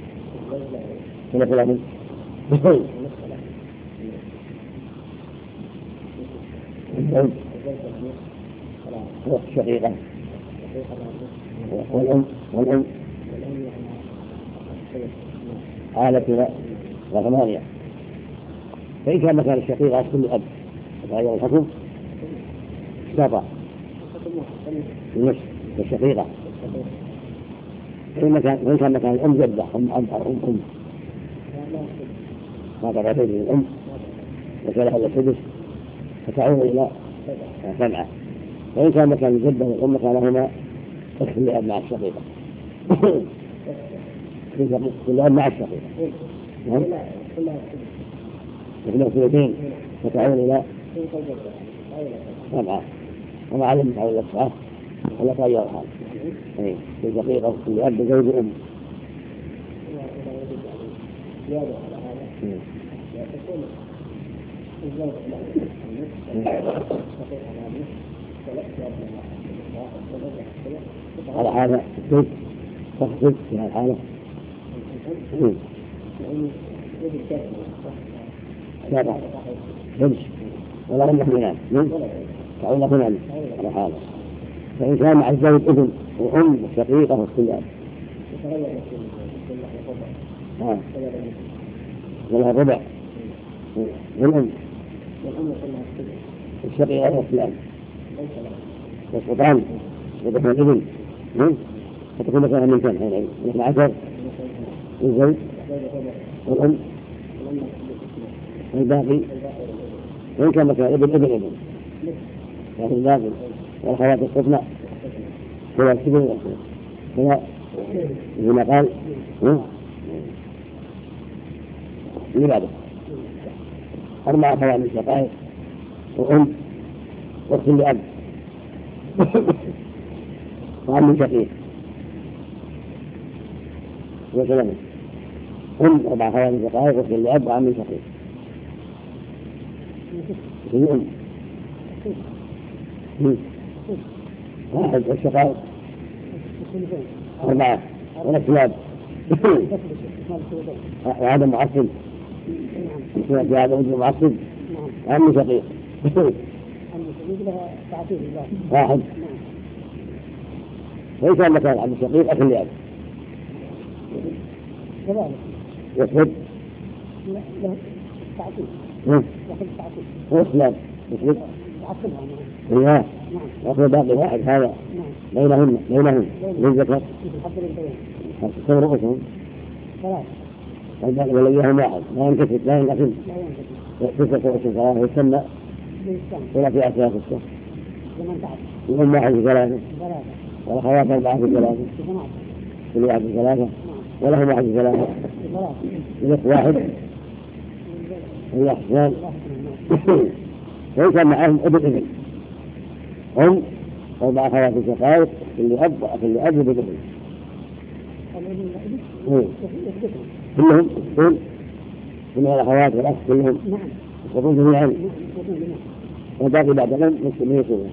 هنا فلان الزوج الشقيقة والأم والأم عالة وثمانية. فإن كان مكان الشقيقة كل أب فهذا الحكم اشتاط النصف والشقيقة. فإن كان مكان الأم جدة أم أب أو أم أم ما تبع بين الأم وكان هذا السدس فتعود إلى سبعة. وإن كان مكان الجدة والأم كانهما اخت لأب مع الشقيقة كل أب مع الشقيقة وكل الثلثين فتعود إلى سبعة. وما علم تعود إلى سبعة ولا تغير الحال في الشقيقة كل أب زوج أم. على هذا السد تخصص في هذه الحالة لا بمش ولا هم يحملان تعود لهم على هذا. فإن كان مع الزوج ابن وأم شقيقة والسلام ولها الربع والأم الشقيقة والسلام والسلطان ودخل الابن فتكون مثلا من كم حين مثل عشر الزوج والأم والباقي. وإن كان مثلا ابن ابن ابن يعني الباقي والأخوات الصفنة هو السبيل هنا هنا قال اللي بعده أربعة أخوات من شقائق وأم واخت لأب وعم شقيق وسلم أم أربع أخوات من شقائق واخت لأب وعم شقيق الأم واحد والشقائق أربعة والاخت لأب وهذا معصب في هذا وجه معصب عم شقيق واحد. وإن كان مكان عبد الشقيق أخي لأب يسود وإسلام يسود إياه وأخذ باقي واحد هذا بينهم بينهم من ذكر كم رؤوسهم والباقي وليهم واحد لا ينكسر لا ينقسم تسعة رؤوس ثلاثة يسمى ولا في أسلاف السه الأم واحد في ثلاثة والأخوات أربعة في ثلاثة كل واحد في ثلاثة ولهم واحد في ثلاثة الأخ واحد والأحسان. وإن كان معهم ابن ابن أم أربع أخوات شقائق كل أب وكل أب ابن ابن كلهم يسقون من الأخوات والأخ كلهم يسقون جميعا وباقي بعد الأم مسلمين يسقون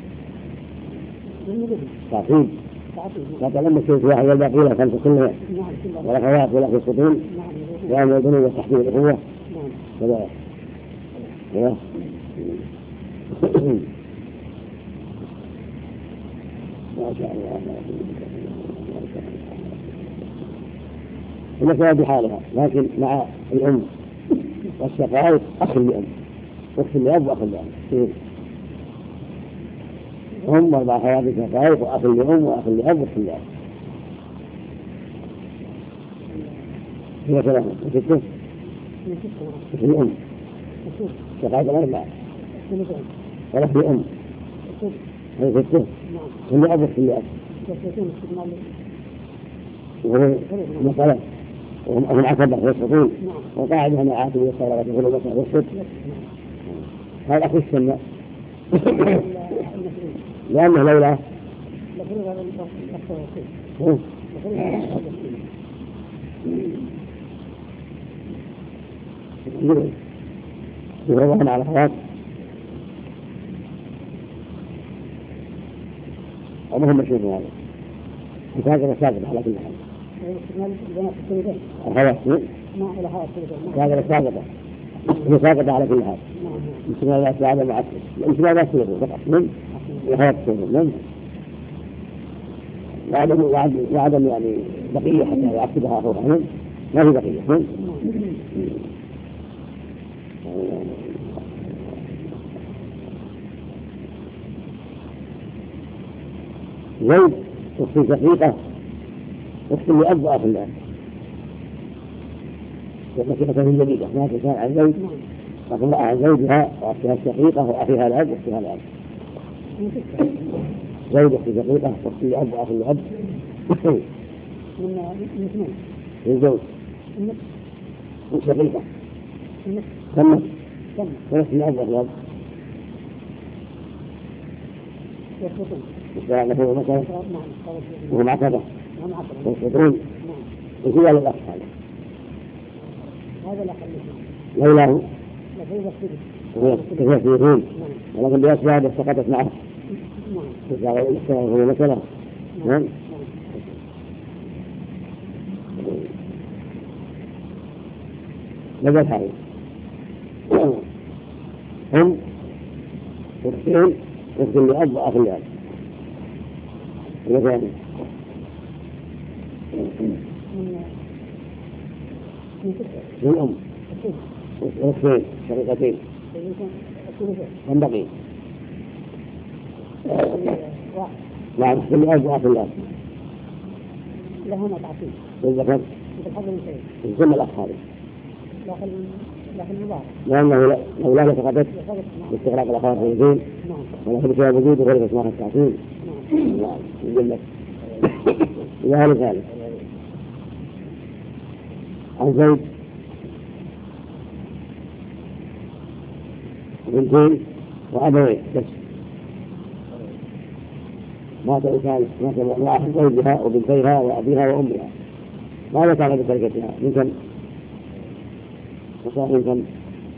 تعطيب فتلم الشيء واحد والباقي لها خمسة كلها والأخوات والأخ يسقطون وأن البنو والتحديد الأخوة كذا كذا ما شاء الله المسألة بحالها لكن مع الأم والشقائق أخ لأم أخت لأب وأخ لأب هم أربع أخوات شقائق وأخ لأم وأخ لأب وأخ لأب هي ثلاثة وستة أخ لأم شقائق الأربعة وأخ لأم هي ستة أخ لأب وأخ لأب وهو مسألة وهم عصبة يسقطون وقاعدها معاتب والصلاة يقولوا مسألة والصدق هذا أخو السنة لأنه لولا يغضبون على الحياة ومهم مشهور هذا مساجد ساجد على كل حال الخلاص هذا الساقطة مساقطة على كل حال انتماءات بعد مع الانتماءات سلبية فقط من وحياة السلبية من وعدم وعدم يعني بقية حتى يعقدها أخوها من ما في بقية من زوج أخت شقيقة أخت لأب وأخ لأب ومسيحة من جديدة ما تكون عن زوج لكن رأى عن زوجها وأختها الشقيقة وأخيها الأب وأختها الأب زوج أخت شقيقة أخت لأب وأخ لأب من زوج من شقيقة كم ثلاث لأب وأخ لأب له مثلا وهو معتبر ويشترون وكذا للأخ هذا هذا لا لولاه لا كثيرون ولكن بأسباب سقطت معه هو مثلا نعم ماذا الحال هم أختين أخت لأب وأخ لأب مثلا من أم أختين شقيقتين من بقي نعم أخت لأب وأخ لأب لهما تعطيل بالذكر بالحظ الشيء يسمى الأخ هذا لكن لكن مضاعف لأنه لو لا لفقدت باستغراق الأخوات في الدين ولكن بسبب وجود غير اسمها التعطيل نعم يقول لك إذا هل ذلك عن زوج بنتين وأبوين بس مات إنسان مات واحد زوجها وبنتيها وأبيها وأمها ماذا كان بتركتها من كم وصار من كم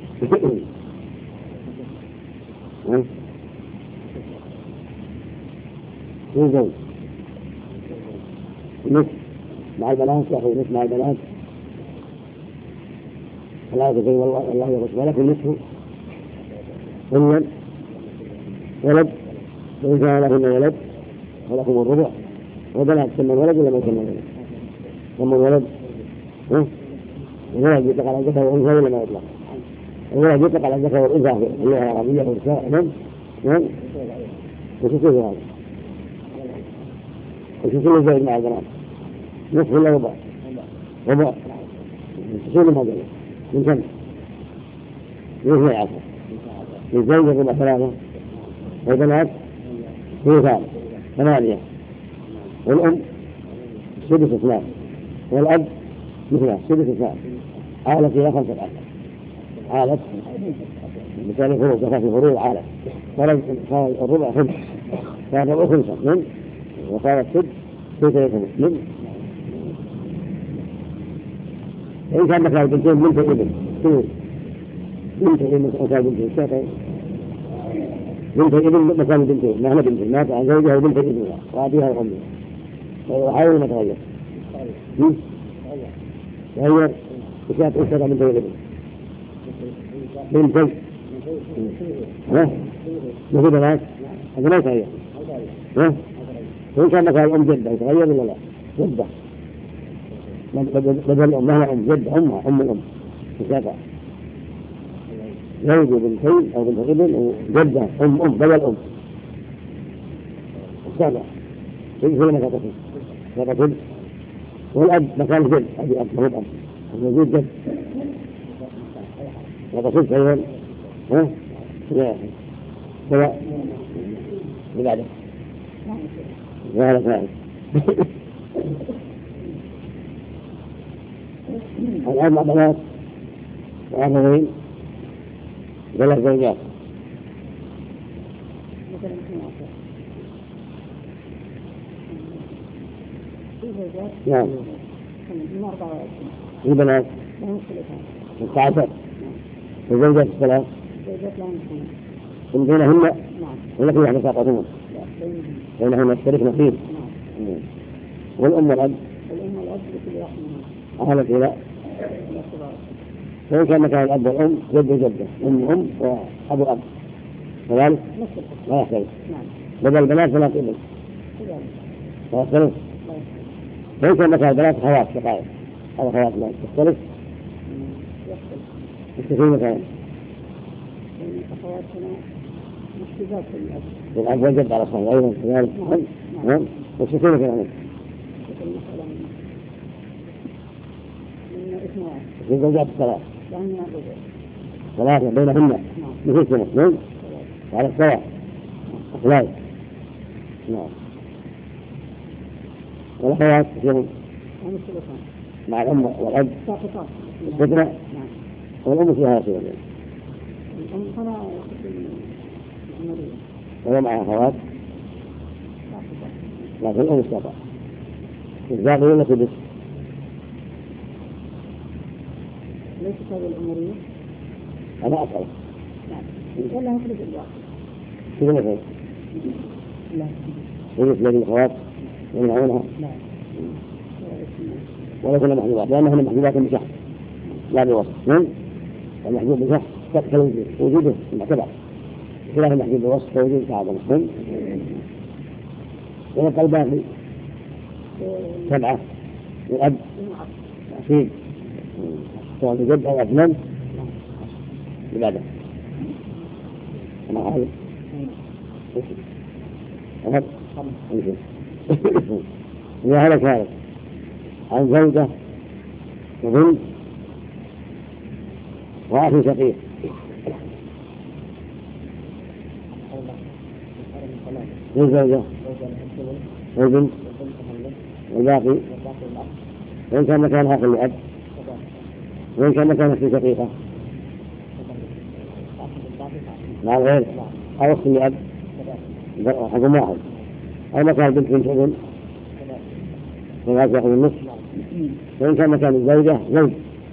من زوج نصف مع البنات يأخذ نصف مع البنات فلا تقول والله الله يغفر ولكم نصف ولد ولد وإن كان لهن ولد ولكم الربع وبنات ثم الولد ولا ما ثم الولد ثم الولد الولد يطلق على الذكر والأنثى ولا ما يطلق الولد يطلق على الذكر والأنثى في اللغة العربية والسائل نعم وشوفوا هذا وشوفوا الزوج مع البنات نصف ولا ربع ربع شوفوا ما قال من كم من عشرة الزوج ربع ثلاثة والبنات ثلاثة ثمانية والأم سدس اثنان والأب مثلها سدس اثنان عالت إلى خمسة عشر عالت مثال الفروض دخل في الفروض عالت صار الربع خمس صار الربع خمسة من وصار السد ثلاثة من إن كان مثلا بنتين بنت ابن ثلث بنت ابن مثال بنتين شاطئ بنت ابن مكان بنتين مهما بنتين مات عن زوجها وبنت ابنها وأبيها وأمها وحاول ما تغير تغير وشاف أسرة بنت ابن بنتين ها مثل بنات هذا ما يتغير ها وإن كان مكان أم جدة يتغير ولا لا جدة بدل الأم مهما أم جدة أمها أم الأم وشافها زوج بنتين أو بنت ابن وجدة أم أم بدل أم السابع يجي لما تقصد تقصد والأب مكان جد أبي أب مهد أب موجود جد تقصد أيضا ها لا لا ببعده لا لا فاعل الآن مع بنات وأخوين ثلاث زوجات نعم البنات التعافر الزوجات الثلاث بينهن ولكن نحن ساقطون بينهن يشتركن فيه والأم والأب أهلت إلى وإن كان مكان الأب والأم جد وجدة أم أم وأبو أب كذلك لا يختلف بدل البنات بنات ابن لا يختلف. وإن كان مكان البنات خوات شقائق أو خوات لا تختلف يستفيد مكان الأب والجد على الصحيح أيضا كذلك نعم والسكون مكان في الزوجات الثلاث ثلاثة بينهن مثل سنة نعم وعلى السواء أخلاق نعم والأخوات كثيرا مع الأم والأب الفتنة والأم فيها سنة وهو مع أخوات لكن الأم استطاع الباقي ولا تدس ليست هذه الأمورية؟ أنا أسأل ولا هكذا الواقع؟ كيف مثلا؟ لا يجب لدي الأخوات يمنعونها؟ لا ولا كنا محجوبات لأنهن محجوبات بشخص لا بوصف نعم المحجوب بشخص وجوده معتبر خلاف المحجوب بوصف فوجود تعظم نعم ويبقى الباقي سبعة الأب أكيد سواء بجد أو أجنب لبعده أنا عارف أهد إذا هلك هذا عن زوجة وبنت وأخي شقيق والزوجة والبنت والباقي وإن كان مكانها في الأب وإن كان مكانها في شقيقة مع الغير أو أخت لأب حكم واحد أو مكان بنت بنت ابن فالناس يأخذ النصف وإن كان مكان الزوجة زوج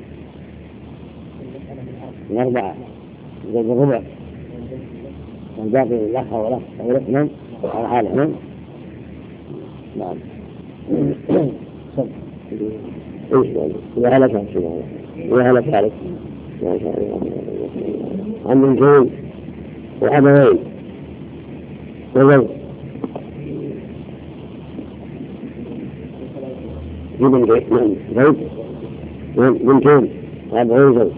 من أربعة زوج الربع والباقي الأخ أو الأخ أو الأخ على حاله نعم إذا هلك إذا هلك هلك عن بنتين وأبوين وزوج في بنتين زوج بنتين وأبوين زوج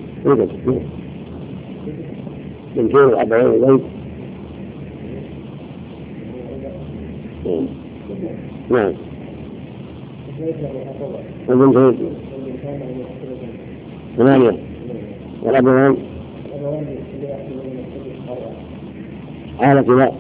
بنتين وأبوين زوج نعم والبنتين ثمانية والأبوان عالة لا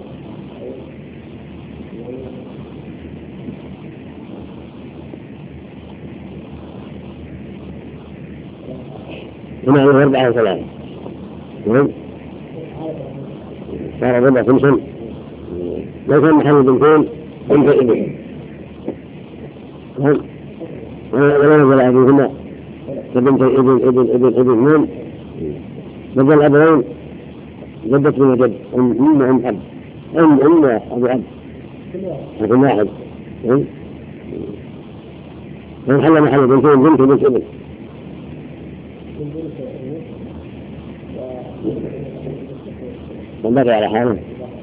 ثمانية وأربعة وثلاثة نعم صار ربع خمسا لو كان محل بنتين بنت ابن ولا نزل أبوهما كبنت ابن ابن ابن ابن من بدل الأبوين جدة من جد أم أم أم أب أم أم أبو أب لكن واحد فنحل محل بنتين بنت بنت ابن من بقي على حاله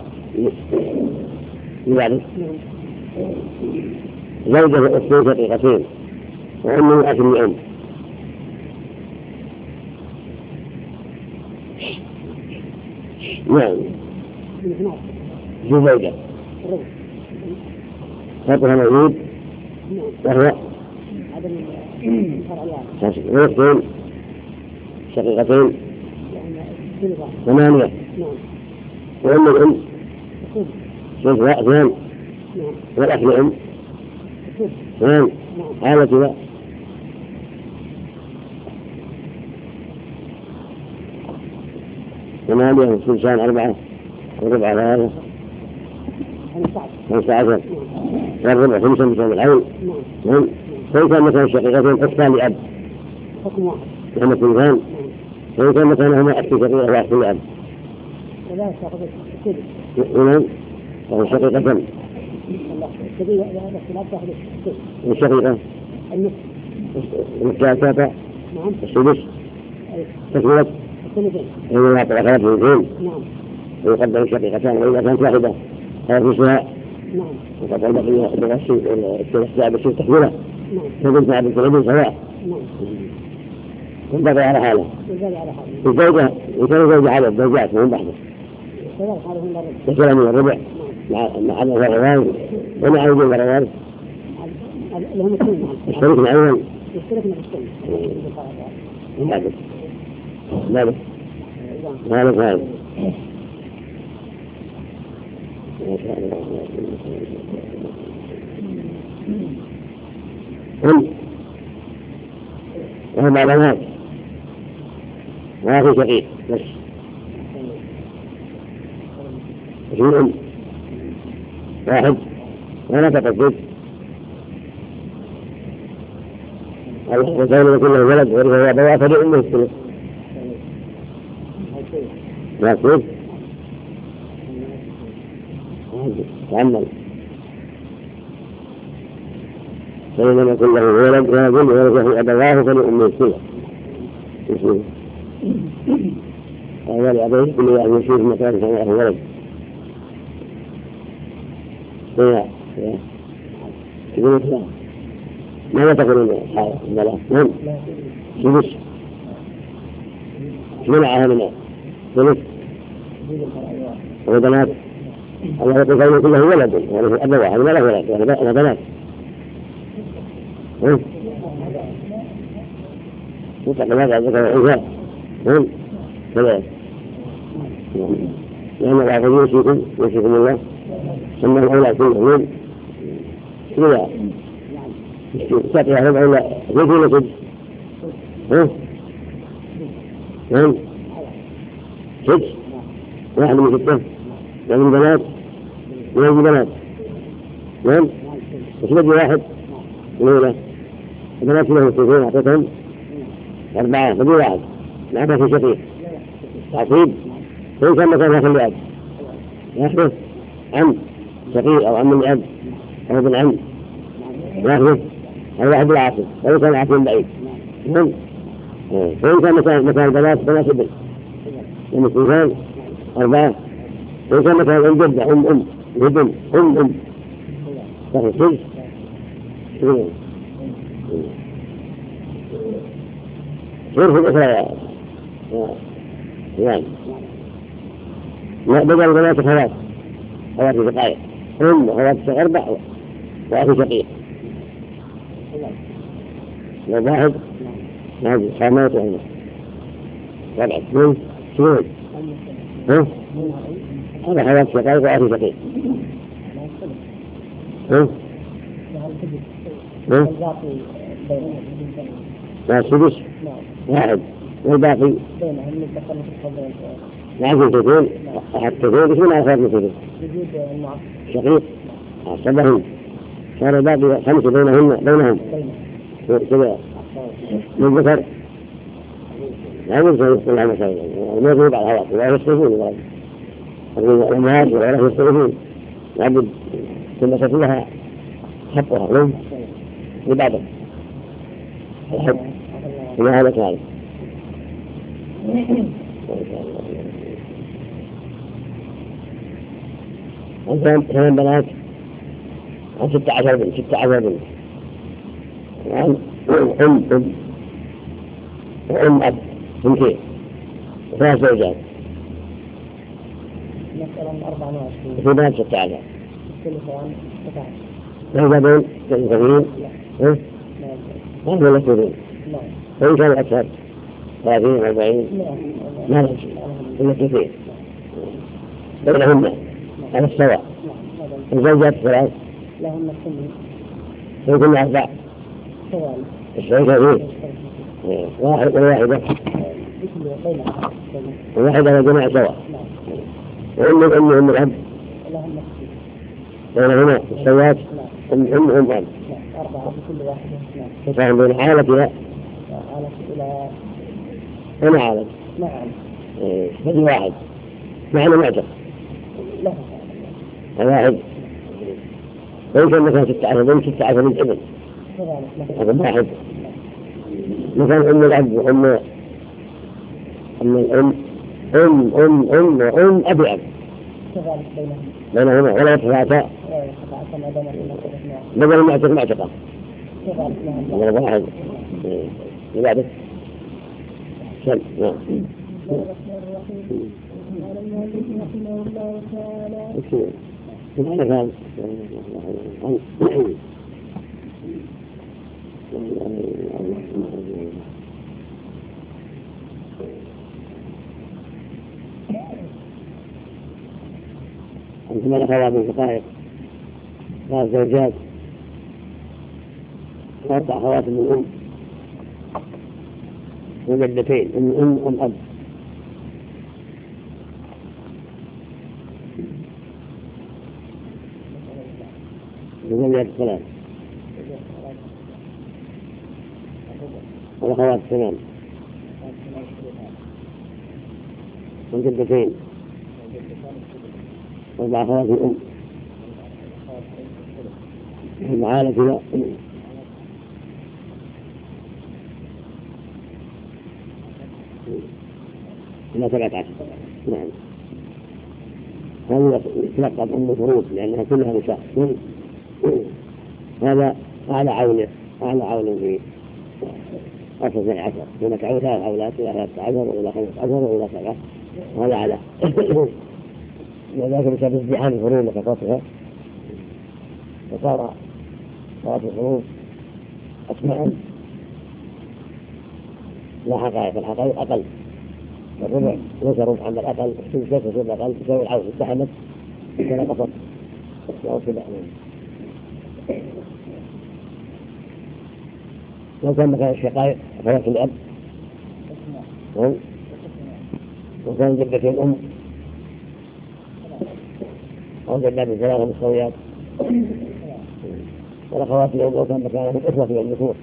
يبعد زوجة أختين شقيقتين وأم أخ لأم نعم في زوجة خطها موجود وهو أختين شقيقتين ثمانية وأم الأم بنت اثنان والأخ لأم اثنان حالة لا ثمانية وثلثان أربعة وربع على هذا خمسة عشر والربع خمسة مثل العين نعم فإن كان مثلا الشقيقتين أختان لأب حكم واحد لأن ثلثان فإن كان مكانهما أخت شقيقة وأخت لأب ولا تأخذ السدس نعم وهو شقيقة السبيل هذا اختلاف تأخذ السدس الشقيقة النصف الثلاثة نعم السدس تكملة إذا لا طلقات اثنتين نعم ويقدم شقيقتان وإذا كانت واحدة هذا فيها نعم وقد عندك الثلاث بشير تكملة نعم فبنت مع بنت الابن سواء نعم والباقي على حاله والباقي على حاله الزوجة وكان زوجة عدد زوجات من بحثه كذلك حالهم الربع تكملة من الربع مع مع أنه الروان ومع وجود الروان لهم السنة اشتركنا أيضا يشتركنا في السنة مالك مالك مالك مالك ما شاء الله هم وهم علامات ما في شقيق بس شيء واحد ولا تقصد الحسين يكون له ولد ورثه أبواه فلأمه الثلث لكن تعمل فإن يكون له ولد ولد ورثه أبواه فلأمه الثلث هذا لأبوه كل واحد يشوف مكان كان له ولد يا يا يقول الإسلام ماذا تقولون يا البلاء؟ نعم سدس منعها من ثلث وبنات الله يقول قوله كله ولد وله أب واحد ما له ولد ولا بنات يطلق ماذا ذكر الإنسان نعم كذلك لأن بعض يوصيكم يوصيكم الله ثم الأولاد كلهم كذا ساتي هذا ولا يجي لك ها نعم ست واحد من ستة يعني بنات ويجي بنات نعم وش بدي واحد الأولى البنات له اثنين أعطيتهم أربعة بدي واحد ما في شقيق تعصيب وإن كان مكان هذا الأب يأخذ عم شقيق أو عم الأب أو ابن عم يأخذ الواحد العاصر وإن كان عاصر بعيد نعم وإن كان مكان مكان البنات بنات ابن يعني إنسان أربعة وإن كان مكان أم جدة أم أم ابن أم أم تأخذ سلس شوف الأخرى يعني لا بدل البنات خوات خوات شقائق أم وخوات أربع وأخي شقيق واحد هذه خامات وهنا سبعة اثنين شنون ها هذا خوات شقائق وأخي شقيق ها ها لا سدس واحد والباقي لازم تكون أحد تكون بس من أخذ مثله شقيق عصبهم صار الباقي خمسة بينهن بينهم كذا من ذكر لا يمكن أن يدخل على مسائل ما يجب على الهواء ولا يستفون الأمهات ولا يستفون لابد تمسك لها حقها لهم لبعض الحق وما هذا كذلك عن ثمان بنات عن ستة عشر بنت ستة عشر بنت عن أم أم وأم أب بنتين وثلاث زوجات مثلا أربعة وعشرين في بنات ستة عشر التلفون ستة عشر ماذا بين كثيرين؟ ها؟ ما هو كثيرين؟ وإن كان أكثر ثلاثين أربعين ما له شيء إلا كثير بينهن على السواء الزوجات ثلاث لهم الثمن ويكون أربع سواء الشركة إيه واحد وواحدة وواحدة وجماعة سواء وأم الأم وأم الأب لهم بينهما السوات أم أم أم أب أربعة بكل واحدة فهم بين حالتها على إلى أنا عالم نعم هذه واحد معنى معجب له واحد وإن كان مثلا ستة عشر بنت ستة عشر بنت ابن كذلك هذا واحد مثلا أم الأب وأم أن الأم أم أم أم وأم أبي أب بينهما ولا يتفاعتا بدل ما يعتق معتقة بدل واحد لبعده سل نعم سبحانك هذا أنتم الأخوات من شقائق ثلاث زوجات وأربع أخوات من الأم وجدتين من أم أم أب وزوجات ثلاث والأخوات ثمان وجدتين وأربع أخوات الأم المعالة لا إلى سبعة عشر نعم هذا يتلقى أم فروض لأنها كلها نساء هذا أعلى عون أعلى عون في أصل عشر هناك عولات عولات إلى ثلاثة عشر وإلى خمسة عشر وإلى سبعة هذا أعلى لذلك بسبب ازدحام الفروض وكثرتها فصار صارت الفروض أسماء لا حقائق الحقائق أقل الربع ليس ربع عند الأقل السدس ليس ربع أقل تساوي العوض ازدحمت كان قصد أو سبع لو كان مكان الشقائق أخوات الأب وكان جدة الأم أو جدات ثلاثة مستويات والأخوات الأم لو كان مكانهم إخوة في النفور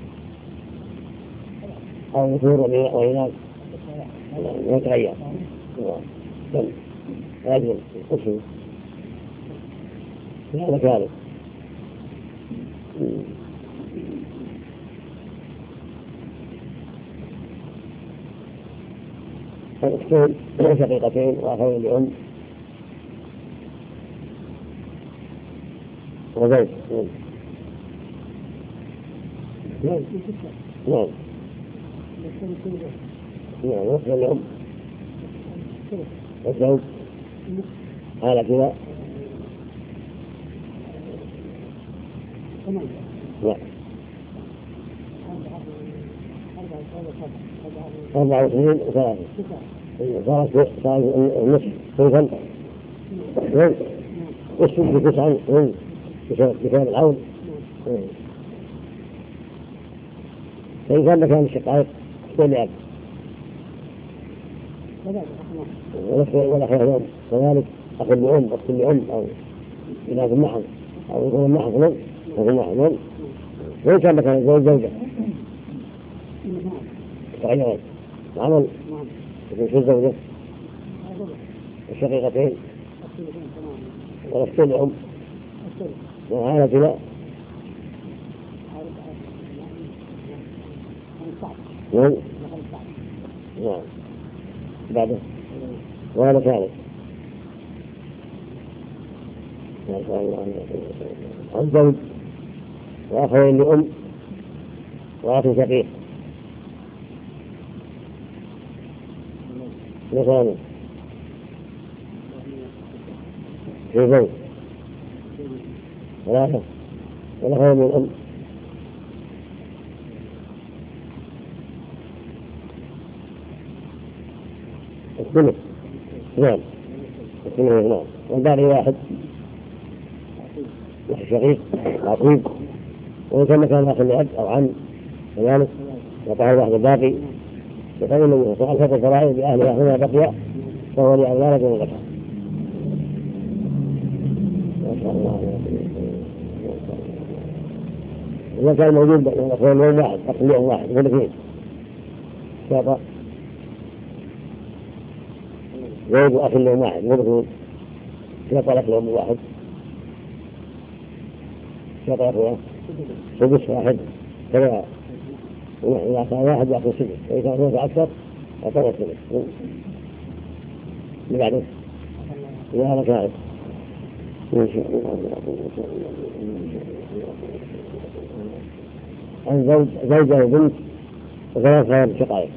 أو نفور وإناث يتغير هذا القسم هذا كارث الأختين شقيقتين وأخوين لأم وزوج نعم نعم نعم وأخوين لأم والزوج على كذا لا أربعة وعشرين وثلاثة صارت صارت النصف ثلثا والسدس تسعا بسبب العون فإن كان مكان الشقائق كل أب والأخوة كذلك أخ لأم أخت لأم أو إناث معهم أو يكون معهم نعم يكون معهم وإن كان مكان الزوج زوجة تغيرت عمل يكون شو الزوجة الشقيقتين والأختين لأم وعالة لا نعم نعم بعده وهذا ثالث الزوج وأخوين لأم وأخ شقيق مثلا في زوج ثلاثة والأخوين للأم الثلث نعم الثلث نعم والباقي واحد شقيق عقيب وإن كان مكان أخ لأب أو عم كذلك وطهر واحد الباقي بقول النبي صلى الله عليه وسلم الفرائض بأهلها هنا بقي فهو لأولاد من الغفر ما شاء الله إذا كان موجود بين الأخوين يوم واحد أخ لأم واحد يقول اثنين شاطئ زوج أخ لأم واحد يقول اثنين شاطئ أخ لأم واحد شاطئ أخوة سدس واحد كذا إذا كان واحد يأخذ سدس وإذا كان أكثر أعطانا الثلث. اللي بعده إذا هذا كارث إن شاء الله. الزوج زوجة وبنت وثلاث خوات شقائق.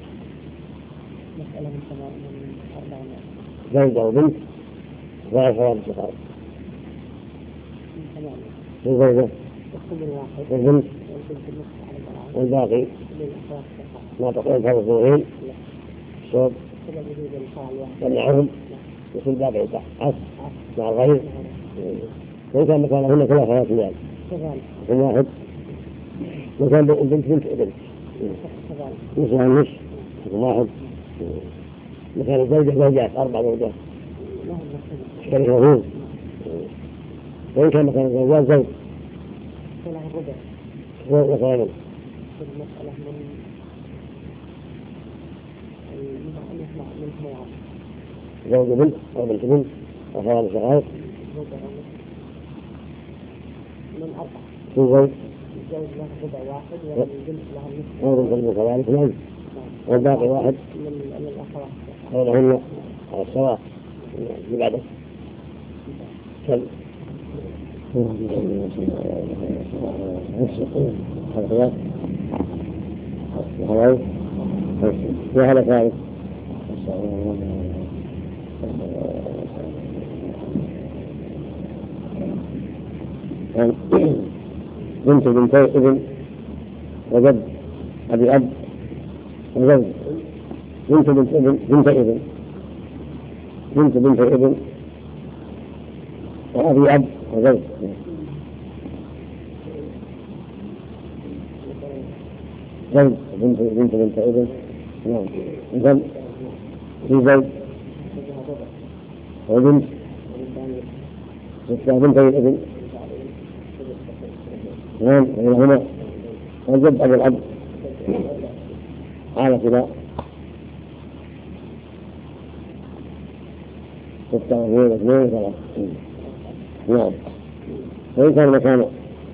زوجة وبنت وثلاث خوات شقائق. الزوجة والبنت والباقي ما تقول هذا الظهورين الصوب يمنعهم يصير باقي عصر مع الغير. وإن كان مكانهن كلها خوات رجال يكون واحد. وكان البنت بنت ابن نصف النصف يكون واحد. مكان الزوجة زوجات أربع زوجات شريك مفهوم. وإن كان مكان الزوجات زوج وكان زوج بنت أو بنت بنت وخوات شقائق من أربعة. كل زوج الزوج له ربع واحد والبنت لها النصف. أو بنت كذلك نعم. والباقي واحد من الأخوات. بينهن على السواء. اللي بعده كم؟ الخلاف الخلاف وهذا ثالث. بنت بنتي ابن وجد أبي أب وزوج. بنت بنت ابن بنت ابن بنت بنت ابن وأبي أب وزوج. زوج بنت بنت بنت ابن نعم. إذن في زوج وبنت ستة بنت ابن نعم. هنا وجد أبو الأب على كذا ستة واثنين اثنين وثلاثة نعم. وإن كان مكان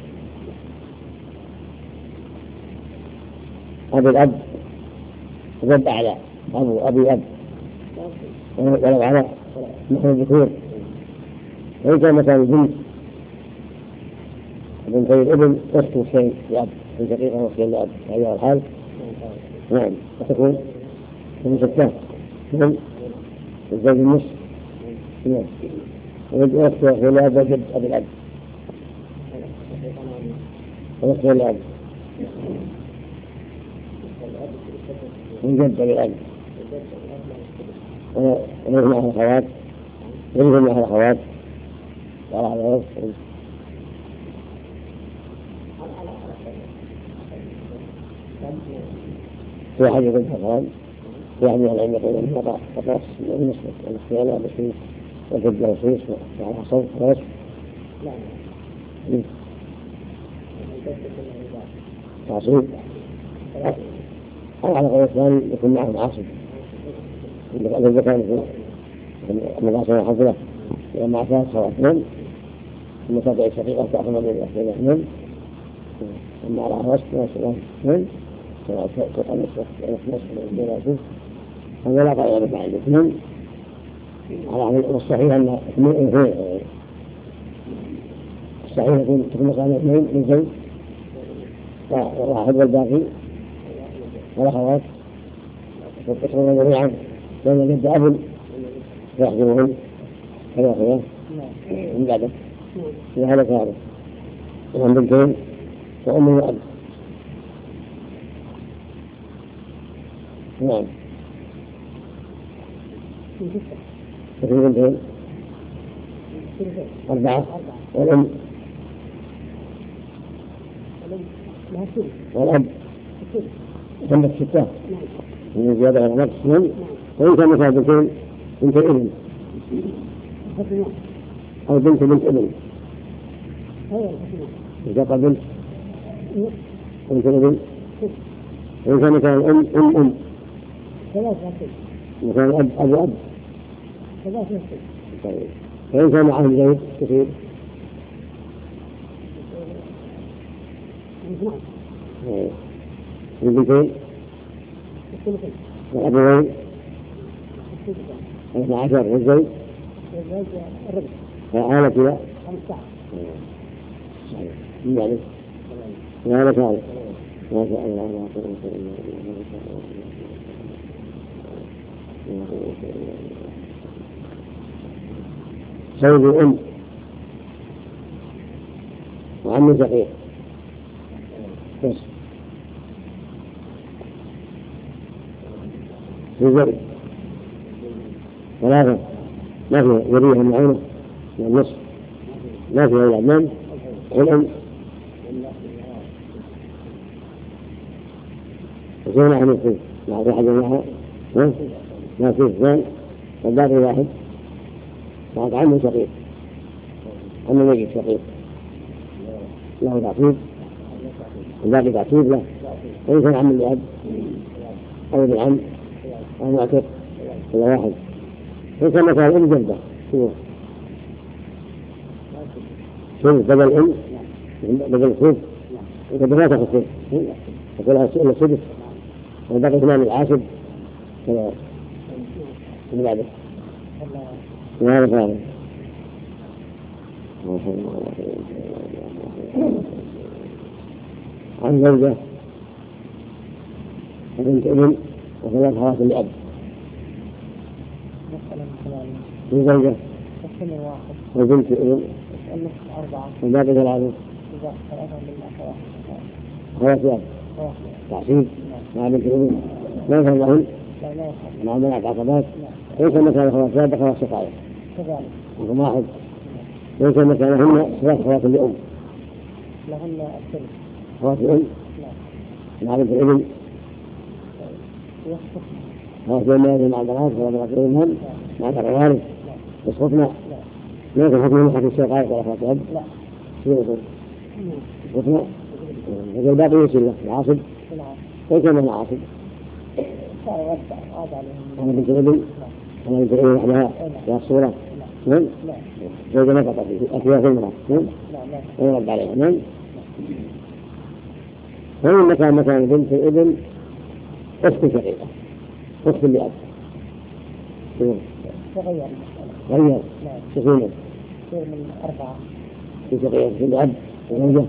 أبي الأب جد أعلى أبو أبي أب ولو على نحو الذكور. وإن كان مكان البنت بنتي الابن أخت وشيء لأب من شقيقة وشيء لأب في أيها الحال نعم. وتكون من ستة نعم. الزوج النصف نعم. وأخت وشيء لأب وجد أبي الأب وأخت وشيء لأب من جد أبي الأب ونجد معها الأخوات ونجد معها الأخوات وعلى هذا الوصف. في أحد يقول حرام في أحد العلم يقول أن قطع قطع المسلك الاختيار بسيط وجد له سيس وعلى صوت خلاص تعصيب أو على قول الثاني يكون معهم عاصب إذا كان في المقاصد الحفلة لما أعطاها خواتهم ثم تبع الشقيقة تأخذ من الأحسن ثم على عرس من هذا لا قائل بك عند اثنين على الصحيح أن اثنين الصحيح يكون تكون مقام اثنين من زوج واحد والباقي والأخوات وتكون جميعا لأن جد أب يحجبهم كذا خيار من بعده في هذا كاره وهم بنتين وأم وأب نعم. وفي بنتين أربعة والأم والأب عندك ستة من زيادة على نفس من وإن كان مثلا بنتين بنت ابن أو بنت بنت ابن إذا قال بنت بنت ابن وإن كان مثلا أم أم أم مثلا أب أب أب وإن كان معهم زوج كثير من بنتين والأبوين اثنا عشر والزوج وآلة إلى يعني وهذا كان ما شاء الله لا قوة إلا بالله. زوج الأم وعم شقيق بس في زوج ثلاثة ما في ذرية من عونه من النصف ما في أولاد من والأم وزونا عن الخير مع واحد معها ما فيه اثنان والباقي واحد بعد عمه شقيق عمه ميت شقيق له تعصيب والباقي تعصيب له وإن كان عم الأب أو ابن عم أو معتق ولا واحد وإن كان مثلا الأم جلده شوف شوف بدل الأم بدل الخوف وقد ما تخصص يقولها السؤال السدس والباقي اثنان العاشر كذا من بعده وهذا فعلا عن زوجة وبنت ابن وثلاث أخوات لأب من زوجة وبنت ابن والباقي ثلاثة أخوات لأب تعصيب مع بنت ابن ما يفهم لهن مع منع عقبات ليس مكان أخوات لأب أخوات شقائق رقم واحد ليس مكانهن ثلاث أخوات لأم لهن الثلث أخوات الأم مع بنت الابن أخوات الأم مع البنات وأخوات الأم مع الوارث يسقطنا ليس حكم حكم الشقائق ولا أخوات الأب شو يقول يسقطنا هذا الباقي يصل له العاصب ليس من العاصب أنا بنت الابن أنا بنت الابن وحدها في الصورة نعم زوجة ما تقع في أكواه المرأة نعم ويرد عليها نعم ومن مكان مكان بنت الابن أخت شقيقة أخت لأب تغير غير شقيقة تصير من أربعة في شقيقة في الأب وزوجة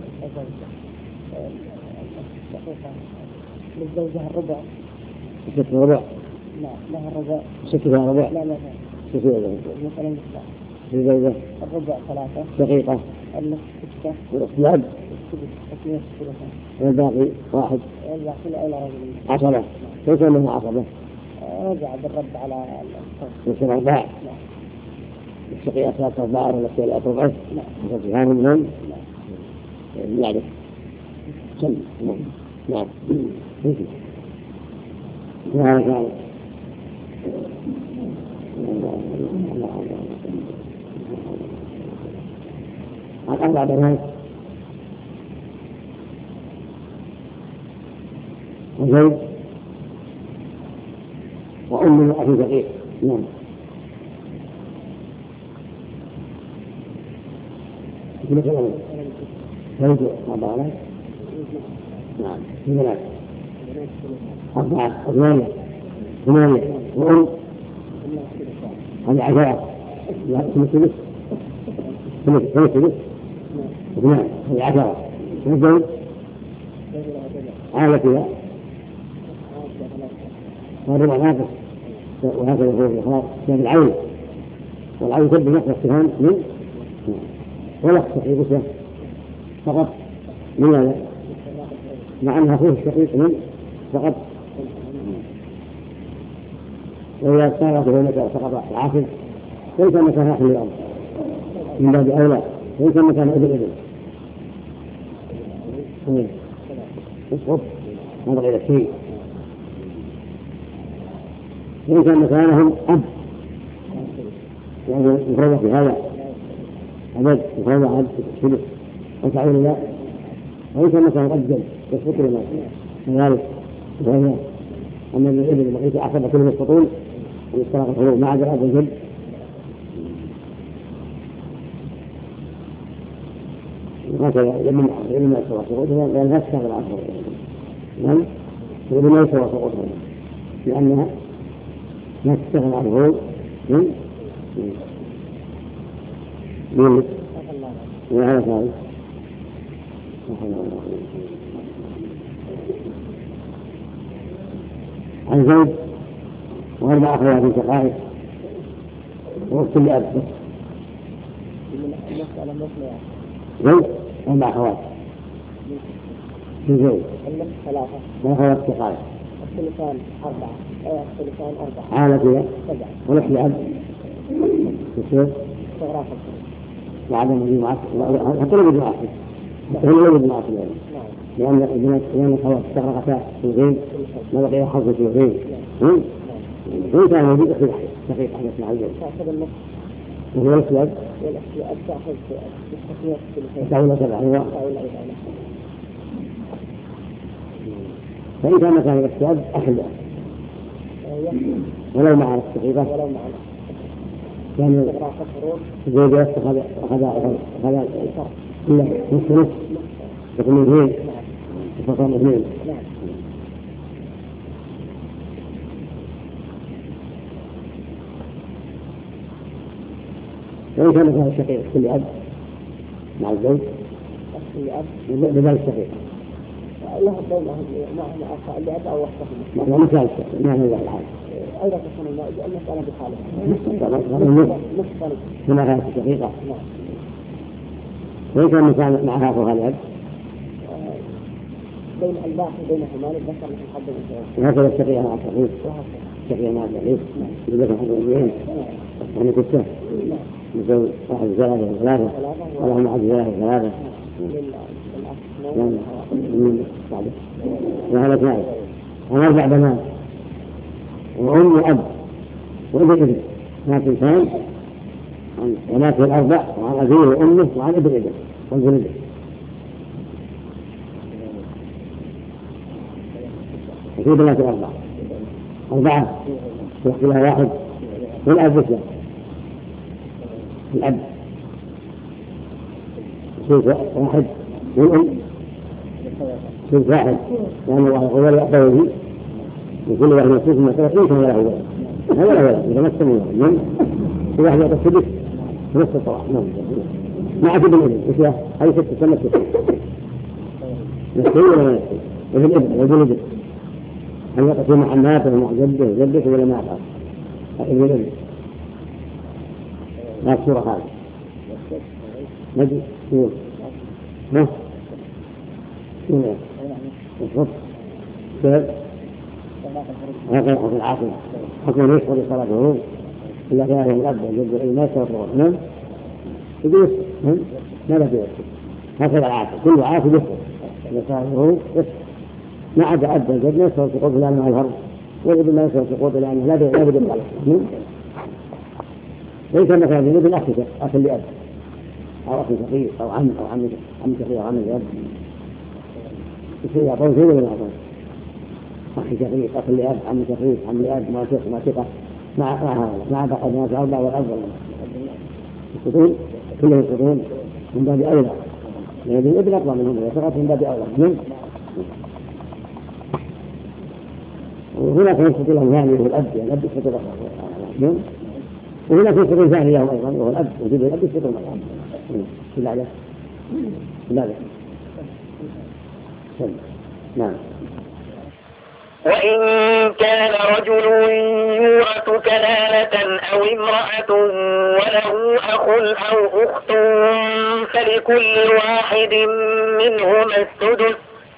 للزوجة الربع ست ربع لا لها الربع ست فيها ربع لا لا ست فيها مثلا في زوجة الربع ثلاثة شقيقة النصف ستة والأخت لأب السدس الثلثة والباقي واحد يرجع كل أولى رجل عصبة كيف أنها عصبة؟ رجع بالرد على الصوت يصير أرباع الشقيقة ثلاثة أرباع ولا ثلاثة أرباع فسبحان منهم يعني سم نعم وهذا كان عن أربع بنات وزوج وأم وأخي شقيق نعم كل كلام زوج أربعة بنات نعم في بنات أربعة ثمانية ثمانية وأم هذه عشرة لا ثلث ثلث ثلث ثلث ثلث اثنان هذه عشرة والزوج عالة فيها والربع ناقص وهكذا يقول الإخلاص كان العين والعين تبدو نقص السهام من ولا الشقيق له فقط من هذا مع أنها فيه الشقيق من فقط وإذا صارت هناك سقط العاصب ليس مكان أخذ الأرض من باب أولى ليس مكان أذن أذن يسقط هذا غير شيء ليس مكانهم أب يعني يفرض في هذا أبد يفرض عبد الثلث وتعود الله ليس مكان أجل يسقط لنا كذلك وهذا أما الإبل بقيت أحسب كل السطول ويسترق الحروب ما عدا هذا الجد وهكذا لمن لمن يسوى سقوطها لأن هذا العصر نعم ولمن يسوى سقوطها لأنها لا تستغنى عن الغول من من وهذا ثالث عن زوج وأربع أخوات شقائق وقت لأب زوج أربع أخوات في زوج ثلاثة وأخوات شقائق الثلثان أربعة الثلثان أربعة عالة كذا سبعة ولح لأب يصير استغراق وعدم مجموعات حتى لو مجموعات حتى لو مجموعات لأن لأن الخوات استغرقتا ثلثين ما بقي حظ ثلثين وإن كان موجود أخذ دقيقة حدث مع الزوج وهو الأسود والأسود تأخذ بالتخيير تعول سبعة هو فإن كان مكان الأسود أخذ ولو مع الدقيقة ولو مع كان الزوج أخذ أخذ أخذ إلا نصف نصف يكون اثنين فصام اثنين وإن كان مثلا الشقيق كل أب مع الزوج كل أب بذلك الشقيق له بينه مع أخ اللي أب أو وحده ما مثال الشقيق ما هو الحال أيضا تكون المسألة بحالها نصف كما كانت الشقيقة وإن كان مثال مع أخوها الأب بين الباقي بينهما للذكر مثل حظ الأنثيين هكذا الشقيقة مع الشقيق الشقيقة مع الشقيق للذكر حظ الأنثيين يعني كالسهم مثل واحد زائد ثلاثة ولهم واحد زائد ثلاثة وهذا ثالث عن أربع بنات وأم وأب وابن ابن ما تنسان عن بناته الأربع وعن أبيه وأمه وعن ابن ابن وابن ابن وفي بنات الأربع أربعة يحكي لها واحد والأب يسلم الأب سلك واحد والأم سلك واحد لأن الله يقول ولا يأبوه وكل واحد يسلك من ثلاثين كان له ولد هذا لا ولد يتمثل منه كل واحد يأتي السدس نصف الطواح مع ابن الابن وفيها هذه ست تسمى ست نسي ولا ما نسي وفي الابن وابن الابن هل يقصي مع النافع ومع جده جدته ولا ما أفعل ابن الابن لا الصورة هذه نجي شنو ها شنو الخط كيف هكذا حكم العاقل حكم يشعر بصلاة الغروب إلا كان هذه الأب والجد ما يشعر بالغروب يقول ماذا في وقته هكذا العاقل كل عاقل يشعر بصلاة الغروب ما عدا أب والجد ما يشعر سقوط إلا مع الهرب والابن ما يشعر سقوط لأنه لا لا بد من غلط ليس مثلا يريد الأخ أخ لأب أو أخ شقيق أو عم أو عم عم شقيق أو عم لأب يصير يعطون شيء ولا يعطون أخ شقيق أخ لأب عم شقيق عم لأب ما ثقة ما ثقة مع هذا مع بعض الناس أربعة والأب يسقطون كلهم يسقطون من باب أولى لأن الابن أقوى منهم وسقط من باب أولى وهناك يسقط لهم ثاني وهو الأب يعني الأب يسقط له وهناك يسقط ثاني له أيضا وهو الأب وجود الأب يسقط له لا لا لا لا نعم. وإن كان رجل يورث كلالة أو امرأة وله أخ أو أخت فلكل واحد منهما السدس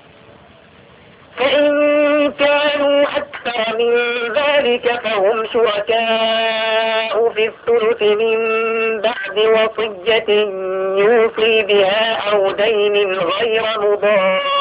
فإن كانوا أكثر من ذلك فهم شركاء في الثلث من بعد وصية يوصي بها أو دين غير مضار